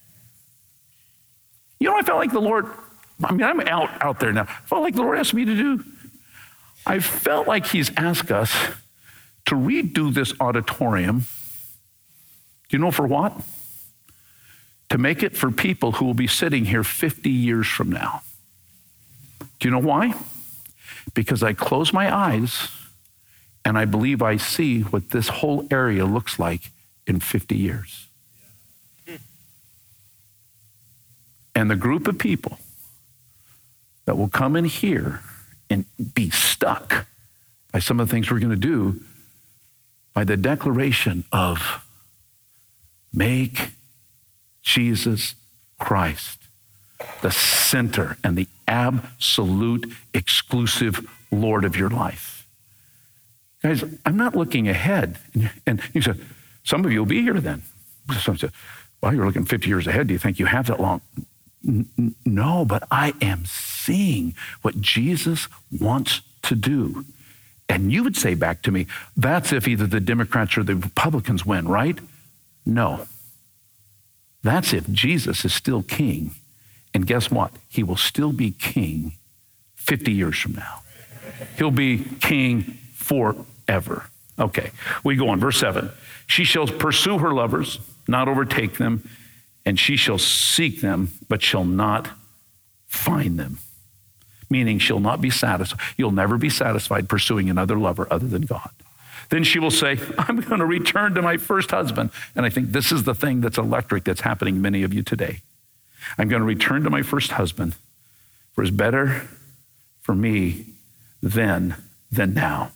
You know, I felt like the Lord, I mean, I'm out, out there now. I felt like the Lord asked me to do. I felt like he's asked us to redo this auditorium. Do you know for what? To make it for people who will be sitting here fifty years from now. Do you know why? Because I close my eyes and I believe I see what this whole area looks like in fifty years. And the group of people that will come in here and be stuck by some of the things we're going to do, by the declaration of make Jesus Christ the center and the absolute exclusive Lord of your life. Guys, I'm not looking ahead. And you said, some of you will be here then. Some said, well, you're looking fifty years ahead. Do you think you have that long? N- no, but I am seeing what Jesus wants to do. And you would say back to me, that's if either the Democrats or the Republicans win, right? No. That's if Jesus is still king. And guess what? He will still be king fifty years from now. He'll be king forever. Okay, we go on. Verse seven. She shall pursue her lovers, not overtake them, and she shall seek them, but shall not find them. Meaning she'll not be satisfied. You'll never be satisfied pursuing another lover other than God. Then she will say, I'm going to return to my first husband. And I think this is the thing that's electric that's happening to many of you today. I'm going to return to my first husband, for it's better for me then than now.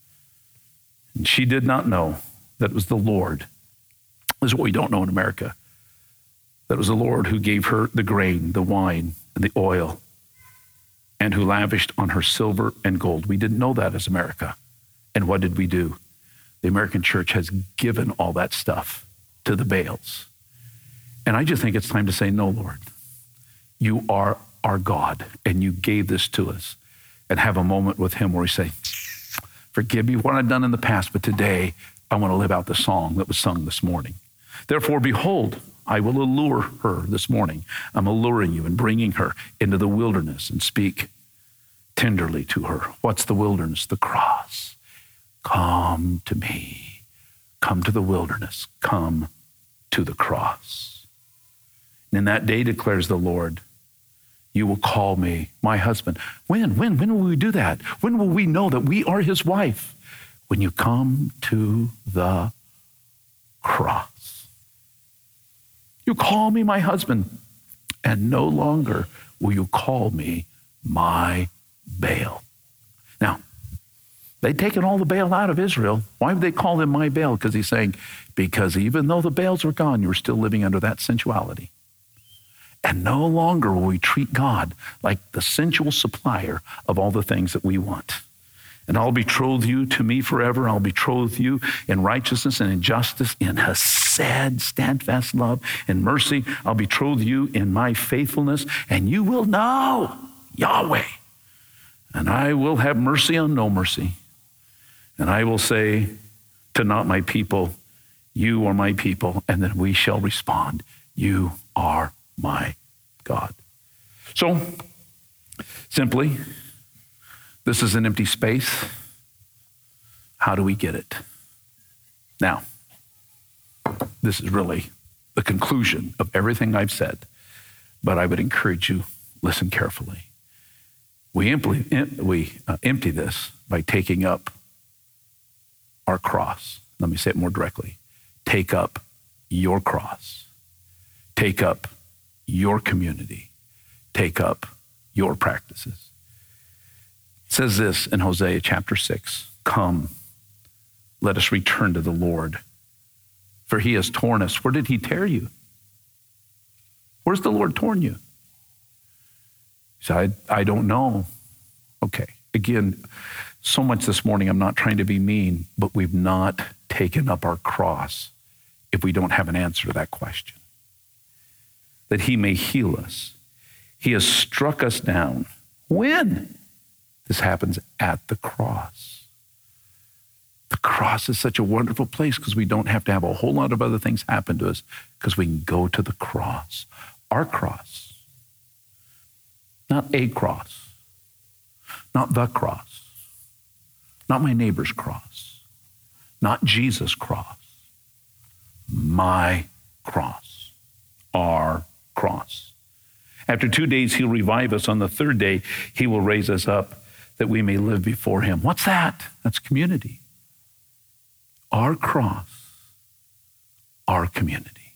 And she did not know that it was the Lord. This is what we don't know in America. That it was the Lord who gave her the grain, the wine, and the oil, and who lavished on her silver and gold. We didn't know that as America. And what did we do? The American church has given all that stuff to the Baals. And I just think it's time to say, no, Lord, you are our God, and you gave this to us, and have a moment with him where we say, forgive me what I've done in the past, but today I want to live out the song that was sung this morning. Therefore, behold, I will allure her this morning. I'm alluring you and bringing her into the wilderness and speak tenderly to her. What's the wilderness? The cross. Come to me. Come to the wilderness. Come to the cross. And in that day, declares the Lord, you will call me my husband. When? When? When will we do that? When will we know that we are his wife? When you come to the cross. You call me my husband, and no longer will you call me my Baal. Now, they'd taken all the Baal out of Israel. Why would they call him my Baal? Because he's saying, because even though the Baals were gone, you were still living under that sensuality. And no longer will we treat God like the sensual supplier of all the things that we want. And I'll betroth you to me forever. I'll betroth you in righteousness and in justice, in hesed, steadfast love, and mercy. I'll betroth you in my faithfulness, and you will know Yahweh. And I will have mercy on no mercy. And I will say to not my people, you are my people. And then we shall respond, you are my God. So, simply, this is an empty space. How do we get it? Now, this is really the conclusion of everything I've said, but I would encourage you, listen carefully. We empty, we uh, empty this by taking up our cross. Let me say it more directly. Take up your cross. Take up your community. Take up your practices. It says this in Hosea chapter six, come, let us return to the Lord, for he has torn us. Where did he tear you? Where's the Lord torn you? He said, I, I don't know. Okay, again, so much this morning, I'm not trying to be mean, but we've not taken up our cross if we don't have an answer to that question. That he may heal us. He has struck us down. When? This happens at the cross. The cross is such a wonderful place because we don't have to have a whole lot of other things happen to us because we can go to the cross. Our cross. Not a cross. Not the cross. Not my neighbor's cross. Not Jesus' cross. My cross. Our cross. After two days, he'll revive us. On the third day, he will raise us up that we may live before him. What's that? That's community. Our cross, our community.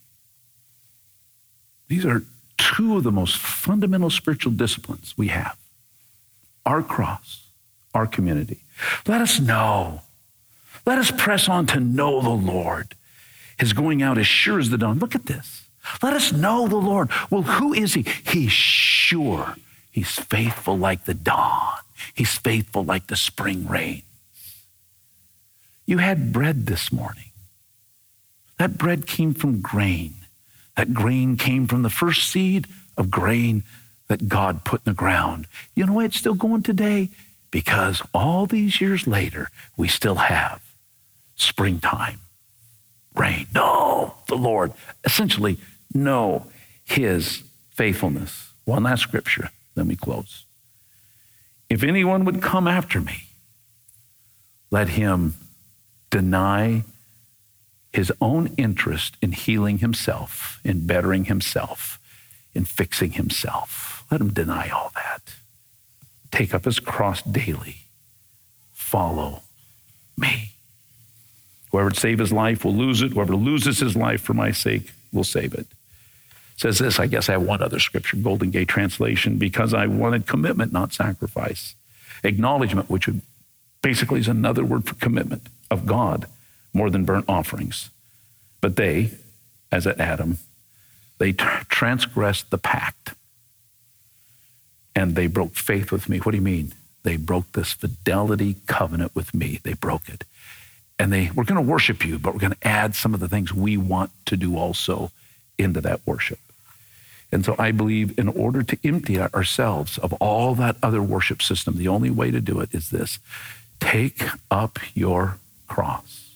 These are two of the most fundamental spiritual disciplines we have. Our cross, our community. Let us know. Let us press on to know the Lord. His going out as sure as the dawn. Look at this. Let us know the Lord. Well, who is he? He's sure. He's faithful like the dawn. He's faithful like the spring rain. You had bread this morning. That bread came from grain. That grain came from the first seed of grain that God put in the ground. You know why it's still going today? Because all these years later, we still have springtime, rain. Know the Lord. Essentially, know his faithfulness. One last scripture, then we close. If anyone would come after me, let him deny his own interest in healing himself, in bettering himself, in fixing himself. Let him deny all that. Take up his cross daily. Follow me. Whoever would save his life will lose it. Whoever loses his life for my sake will save it. It says this, I guess I have one other scripture, Golden Gate Translation, because I wanted commitment, not sacrifice. Acknowledgement, which would basically is another word for commitment of God, more than burnt offerings. But they, as at Adam, they transgressed the pact and they broke faith with me. What do you mean? They broke this fidelity covenant with me. They broke it. And they, we're going to worship you, but we're going to add some of the things we want to do also into that worship. And so I believe in order to empty ourselves of all that other worship system, the only way to do it is this. Take up your cross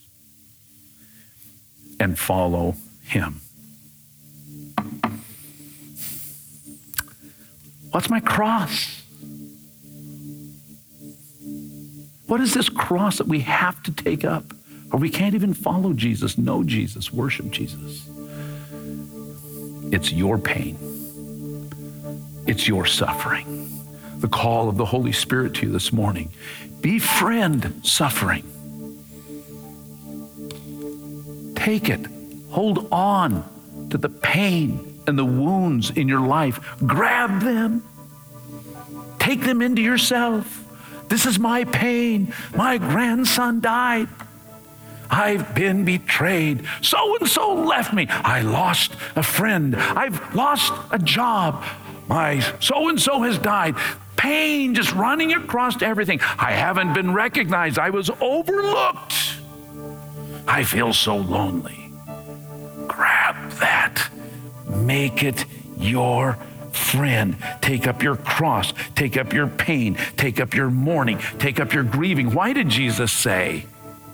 and follow him. What's my cross? What is this cross that we have to take up? Or we can't even follow Jesus, know Jesus, worship Jesus. It's your pain. It's your suffering. The call of the Holy Spirit to you this morning. Befriend suffering. Take it. Hold on to the pain and the wounds in your life. Grab them. Take them into yourself. This is my pain. My grandson died. I've been betrayed. So-and-so left me. I lost a friend. I've lost a job. My so-and-so has died. Pain just running across everything. I haven't been recognized. I was overlooked. I feel so lonely. Grab that. Make it your friend. Take up your cross. Take up your pain. Take up your mourning. Take up your grieving. Why did Jesus say,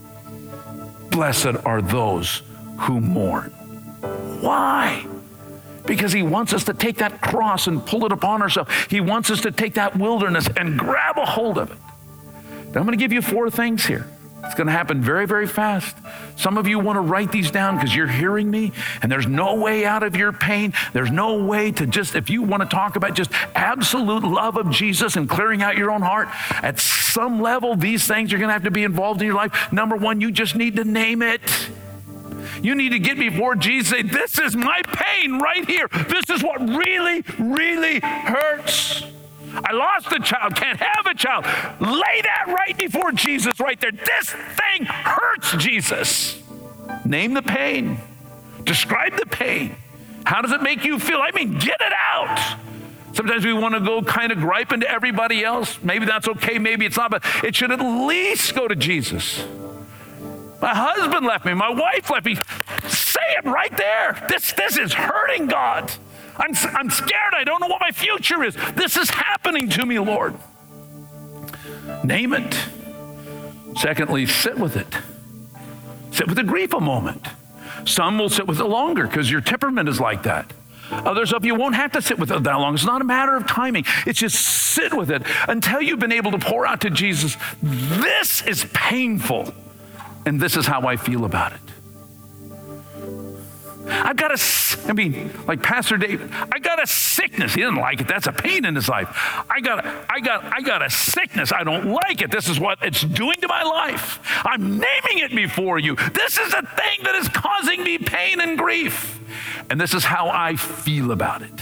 blessed are those who mourn? Why? Because he wants us to take that cross and pull it upon ourselves. He wants us to take that wilderness and grab a hold of it. Now, I'm going to give you four things here. It's going to happen very, very fast. Some of you want to write these down because you're hearing me and there's no way out of your pain. There's no way to just, if you want to talk about just absolute love of Jesus and clearing out your own heart, at some level, these things are going to have to be involved in your life. Number one, you just need to name it. You need to get before Jesus and say, this is my pain right here. This is what really, really hurts. I lost a child, can't have a child. Lay that right before Jesus right there. This thing hurts, Jesus. Name the pain. Describe the pain. How does it make you feel? I mean, get it out. Sometimes we want to go kind of gripe into everybody else. Maybe that's okay, maybe it's not, but it should at least go to Jesus. My husband left me. My wife left me. Say it right there. This, this is hurting, God. I'm, I'm scared. I don't know what my future is. This is happening to me, Lord. Name it. Secondly, sit with it. Sit with the grief a moment. Some will sit with it longer because your temperament is like that. Others of you won't have to sit with it that long. It's not a matter of timing. It's just sit with it until you've been able to pour out to Jesus. This is painful. And this is how I feel about it. I've got a, I mean, like Pastor David, I got a sickness. He didn't like it. That's a pain in his life. I got, I got, I got a sickness. I don't like it. This is what it's doing to my life. I'm naming it before you. This is a thing that is causing me pain and grief. And this is how I feel about it.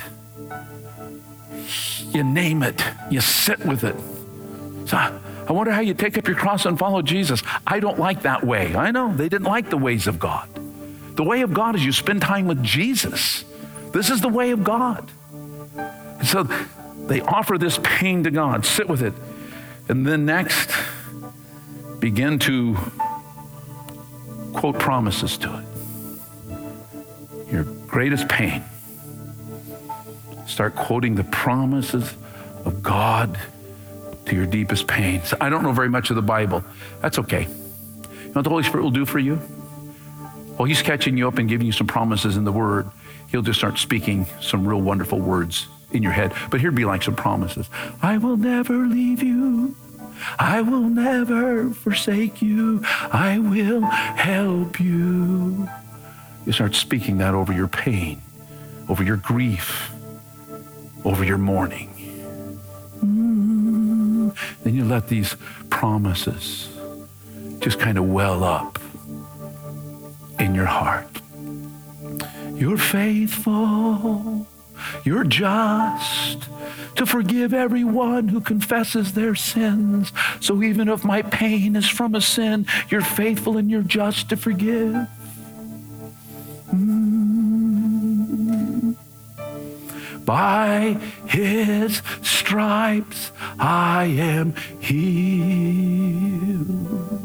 You name it. You sit with it. So I wonder how you take up your cross and follow Jesus. I don't like that way. I know they didn't like the ways of God. The way of God is you spend time with Jesus. This is the way of God. And so they offer this pain to God. Sit with it. And then next, begin to quote promises to it. Your greatest pain. Start quoting the promises of God to your deepest pains. I don't know very much of the Bible. That's okay. You know what the Holy Spirit will do for you? Well, he's catching you up and giving you some promises in the Word. He'll just start speaking some real wonderful words in your head. But here'd be like some promises. I will never leave you. I will never forsake you. I will help you. You start speaking that over your pain, over your grief, over your mourning. Mm. Then you let these promises just kind of well up in your heart. You're faithful. You're just to forgive everyone who confesses their sins. So even if my pain is from a sin, you're faithful and you're just to forgive. Mm. By his stripes I am healed.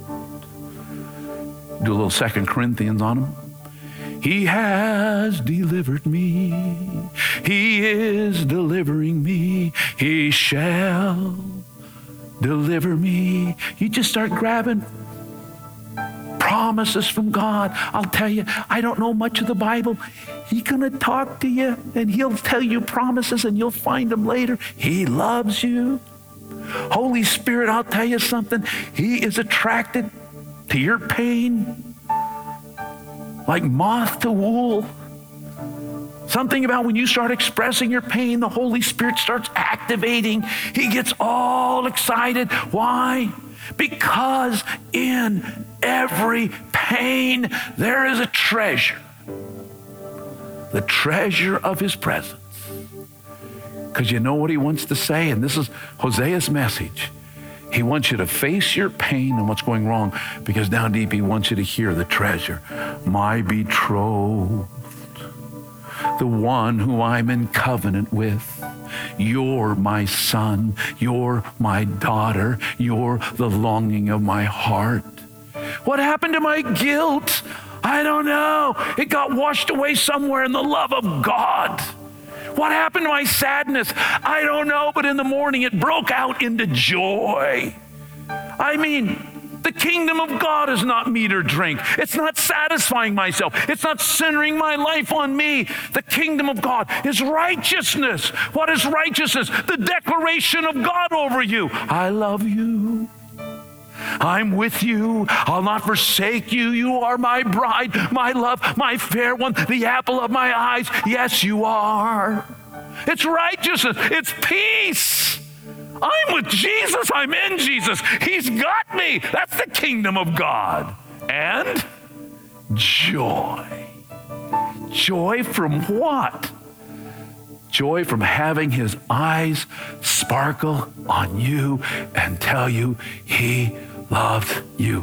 Do a little Second Corinthians on him. He has delivered me. He is delivering me. He shall deliver me. You just start grabbing promises from God. I'll tell you, I don't know much of the Bible. He's going to talk to you and he'll tell you promises and you'll find them later. He loves you. Holy Spirit, I'll tell you something. He is attracted to your pain like moth to wool. Something about when you start expressing your pain, the Holy Spirit starts activating. He gets all excited. Why? Because in every pain, there is a treasure. The treasure of his presence. Because you know what he wants to say? And this is Hosea's message. He wants you to face your pain and what's going wrong, because down deep he wants you to hear the treasure. My betrothed, the one who I'm in covenant with. You're my son. You're my daughter. You're the longing of my heart. What happened to my guilt? I don't know. It got washed away somewhere in the love of God. What happened to my sadness? I don't know, but in the morning it broke out into joy. I mean, the kingdom of God is not meat or drink. It's not satisfying myself. It's not centering my life on me. The kingdom of God is righteousness. What is righteousness? The declaration of God over you. I love you. I'm with you. I'll not forsake you. You are my bride, my love, my fair one, the apple of my eyes. Yes, you are. It's righteousness. It's peace. I'm with Jesus. I'm in Jesus. He's got me. That's the kingdom of God. And joy. Joy from what? Joy from having his eyes sparkle on you and tell you he loved you.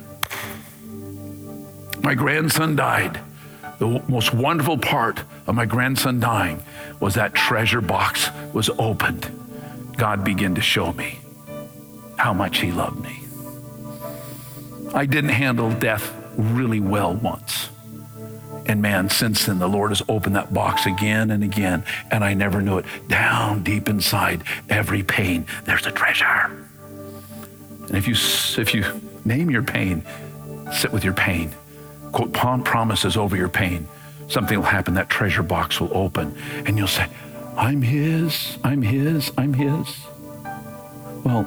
My grandson died. The most wonderful part of my grandson dying was that treasure box was opened. God began to show me how much he loved me. I didn't handle death really well once. And man, since then, the Lord has opened that box again and again, and I never knew it. Down deep inside every pain, there's a treasure. And if you if you name your pain, sit with your pain, quote promises over your pain, something will happen. That treasure box will open, and you'll say, I'm his, I'm his, I'm his. Well,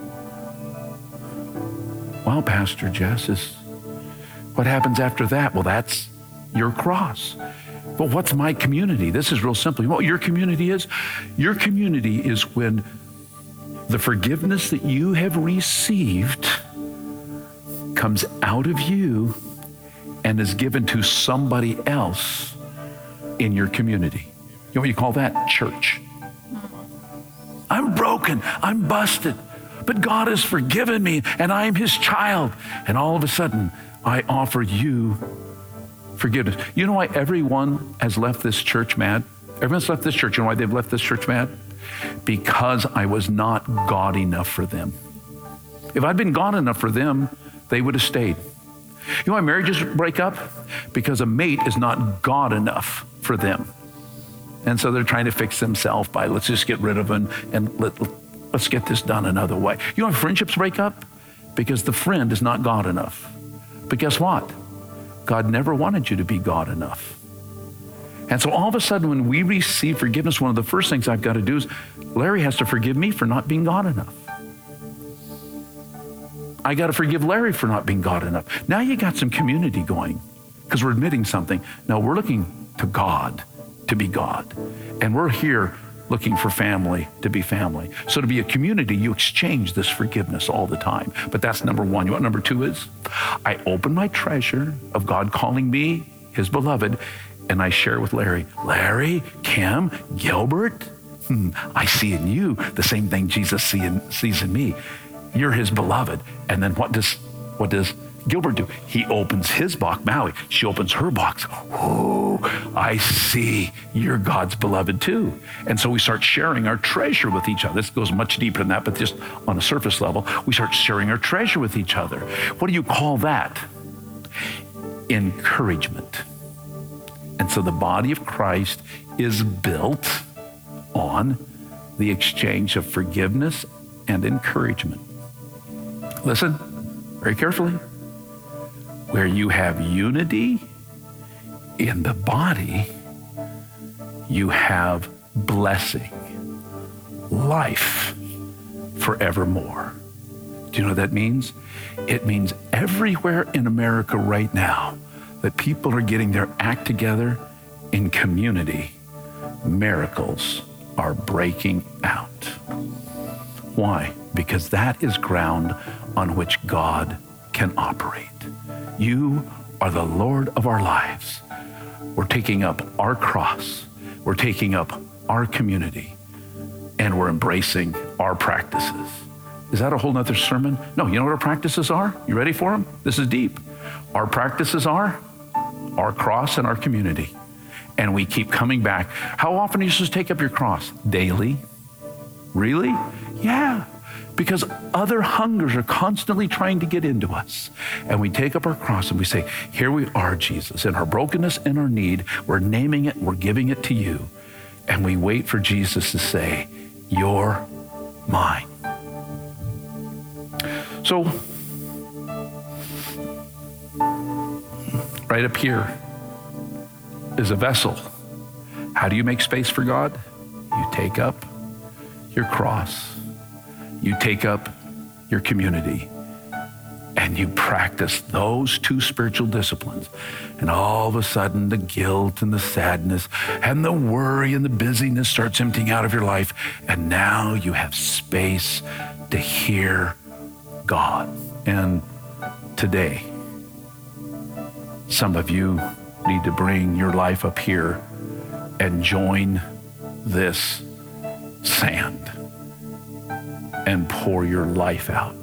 wow, Pastor Jess, is what happens after that? Well, that's your cross. But what's my community? This is real simple. You know what your community is? Your community is when the forgiveness that you have received comes out of you and is given to somebody else in your community. You know what you call that? Church. I'm broken. I'm busted. But God has forgiven me and I am his child. And all of a sudden, I offer you forgiveness. You know why everyone has left this church mad? Everyone's left this church. You know why they've left this church mad? Because I was not God enough for them. If I'd been God enough for them, they would have stayed. You know why marriages break up? Because a mate is not God enough for them. And so they're trying to fix themselves by, let's just get rid of them and let, let's get this done another way. You know why friendships break up? Because the friend is not God enough. But guess what? God never wanted you to be God enough. And so all of a sudden, when we receive forgiveness, one of the first things I've got to do is, Larry has to forgive me for not being God enough. I got to forgive Larry for not being God enough. Now you got some community going because we're admitting something. Now we're looking to God to be God. And we're here looking for family to be family. So to be a community, you exchange this forgiveness all the time. But that's number one. You know what number two is? I open my treasure of God calling me his beloved, and I share with Larry. Larry, Kim, Gilbert, hmm, I see in you the same thing Jesus see in, sees in me. You're his beloved. And then what does what does Gilbert do? He opens his box. Maui, she opens her box. Oh, I see you're God's beloved too. And so we start sharing our treasure with each other. This goes much deeper than that, but just on a surface level, we start sharing our treasure with each other. What do you call that? Encouragement. And so the body of Christ is built on the exchange of forgiveness and encouragement. Listen very carefully. Where you have unity in the body, you have blessing, life forevermore. Do you know what that means? It means everywhere in America right now that people are getting their act together in community, miracles are breaking out. Why? Because that is ground on which God can operate. You are the Lord of our lives. We're taking up our cross. We're taking up our community, and we're embracing our practices. Is that a whole nother sermon? No, you know what our practices are? You ready for them? This is deep. Our practices are our cross and our community. And we keep coming back. How often are you supposed to take up your cross? Daily? Really? Yeah. Because other hungers are constantly trying to get into us. And we take up our cross and we say, here we are, Jesus. In our brokenness and our need, we're naming it, we're giving it to you. And we wait for Jesus to say, you're mine. So, right up here is a vessel. How do you make space for God? You take up your cross. You take up your community. And you practice those two spiritual disciplines. And all of a sudden, the guilt and the sadness and the worry and the busyness starts emptying out of your life. And now you have space to hear God. And today, some of you need to bring your life up here and join this sand and pour your life out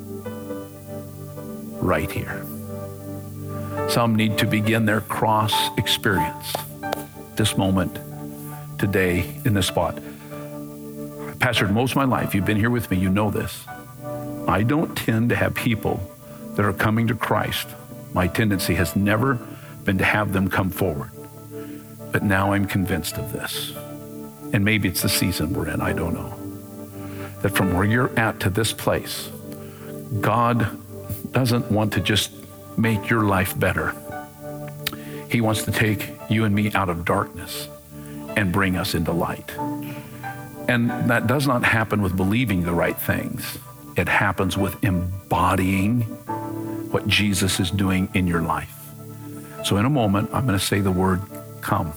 right here. Some need to begin their cross experience this moment, today, in this spot. I pastored most of my life. You've been here with me. You know this. I don't tend to have people that are coming to Christ. My tendency has never been to have them come forward. But now I'm convinced of this. And maybe it's the season we're in, I don't know. That from where you're at to this place, God doesn't want to just make your life better. He wants to take you and me out of darkness and bring us into light. And that does not happen with believing the right things. It happens with embodying what Jesus is doing in your life. So in a moment, I'm going to say the word come.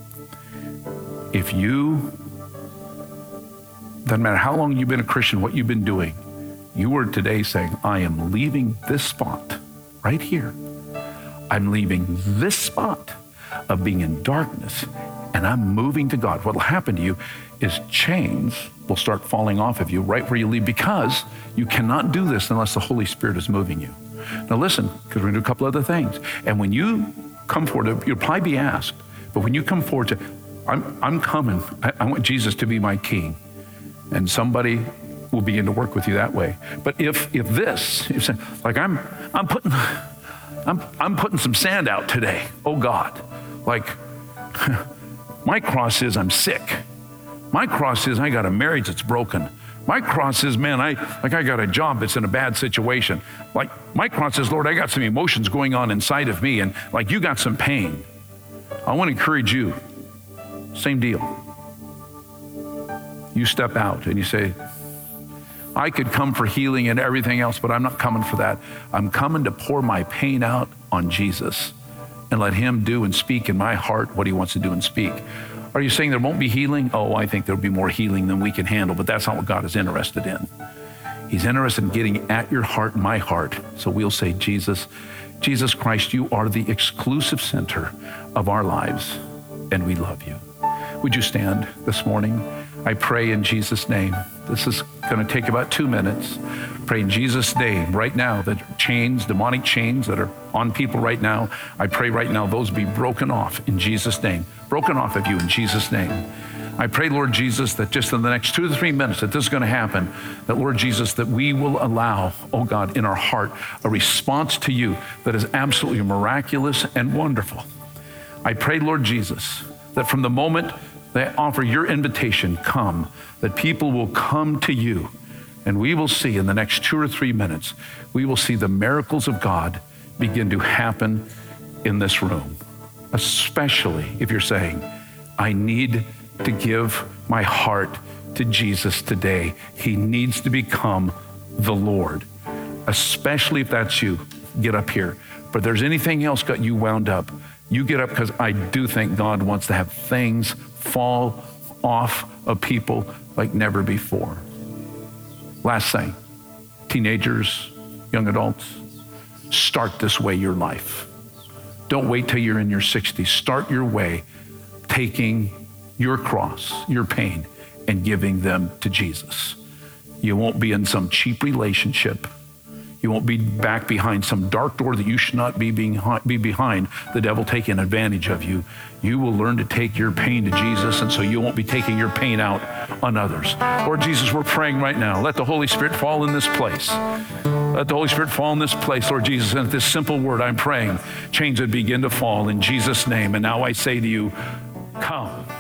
If you, doesn't matter how long you've been a Christian, what you've been doing, you were today saying, I am leaving this spot right here. I'm leaving this spot of being in darkness and I'm moving to God. What will happen to you is chains will start falling off of you right where you leave, because you cannot do this unless the Holy Spirit is moving you. Now listen, because we're going to do a couple other things. And when you come forward, you'll probably be asked, but when you come forward to, I'm, I'm coming, I, I want Jesus to be my king. And somebody will begin to work with you that way. But if if this, if like I'm I'm putting I'm I'm putting some sand out today. Oh God, like my cross is I'm sick. My cross is I got a marriage that's broken. My cross is, man, I like I got a job that's in a bad situation. Like my cross is, Lord, I got some emotions going on inside of me, and like you got some pain. I want to encourage you. Same deal. You step out and you say, I could come for healing and everything else, but I'm not coming for that. I'm coming to pour my pain out on Jesus and let him do and speak in my heart what he wants to do and speak. Are you saying there won't be healing? Oh, I think there'll be more healing than we can handle, but that's not what God is interested in. He's interested in getting at your heart, my heart. So we'll say, Jesus, Jesus Christ, you are the exclusive center of our lives, and we love you. Would you stand this morning? I pray in Jesus' name. This is going to take about two minutes. Pray in Jesus' name right now that chains, demonic chains that are on people right now, I pray right now those be broken off in Jesus' name. Broken off of you in Jesus' name. I pray, Lord Jesus, that just in the next two to three minutes that this is going to happen, that Lord Jesus, that we will allow, oh God, in our heart, a response to you that is absolutely miraculous and wonderful. I pray, Lord Jesus, that from the moment they offer your invitation, come, that people will come to you, and we will see in the next two or three minutes, we will see the miracles of God begin to happen in this room, especially if you're saying, I need to give my heart to Jesus today. He needs to become the Lord, especially if that's you. Get up here. But if there's anything else got you wound up, you get up, because I do think God wants to have things fall off of people like never before. Last thing, teenagers, young adults, start this way your life. Don't wait till you're in your sixties. Start your way taking your cross, your pain, and giving them to Jesus. You won't be in some cheap relationship. You won't be back behind some dark door that you should not be behind, be behind, the devil taking advantage of you. You will learn to take your pain to Jesus, and so you won't be taking your pain out on others. Lord Jesus, we're praying right now. Let the Holy Spirit fall in this place. Let the Holy Spirit fall in this place, Lord Jesus. And at this simple word, I'm praying, chains would begin to fall in Jesus' name. And now I say to you, come.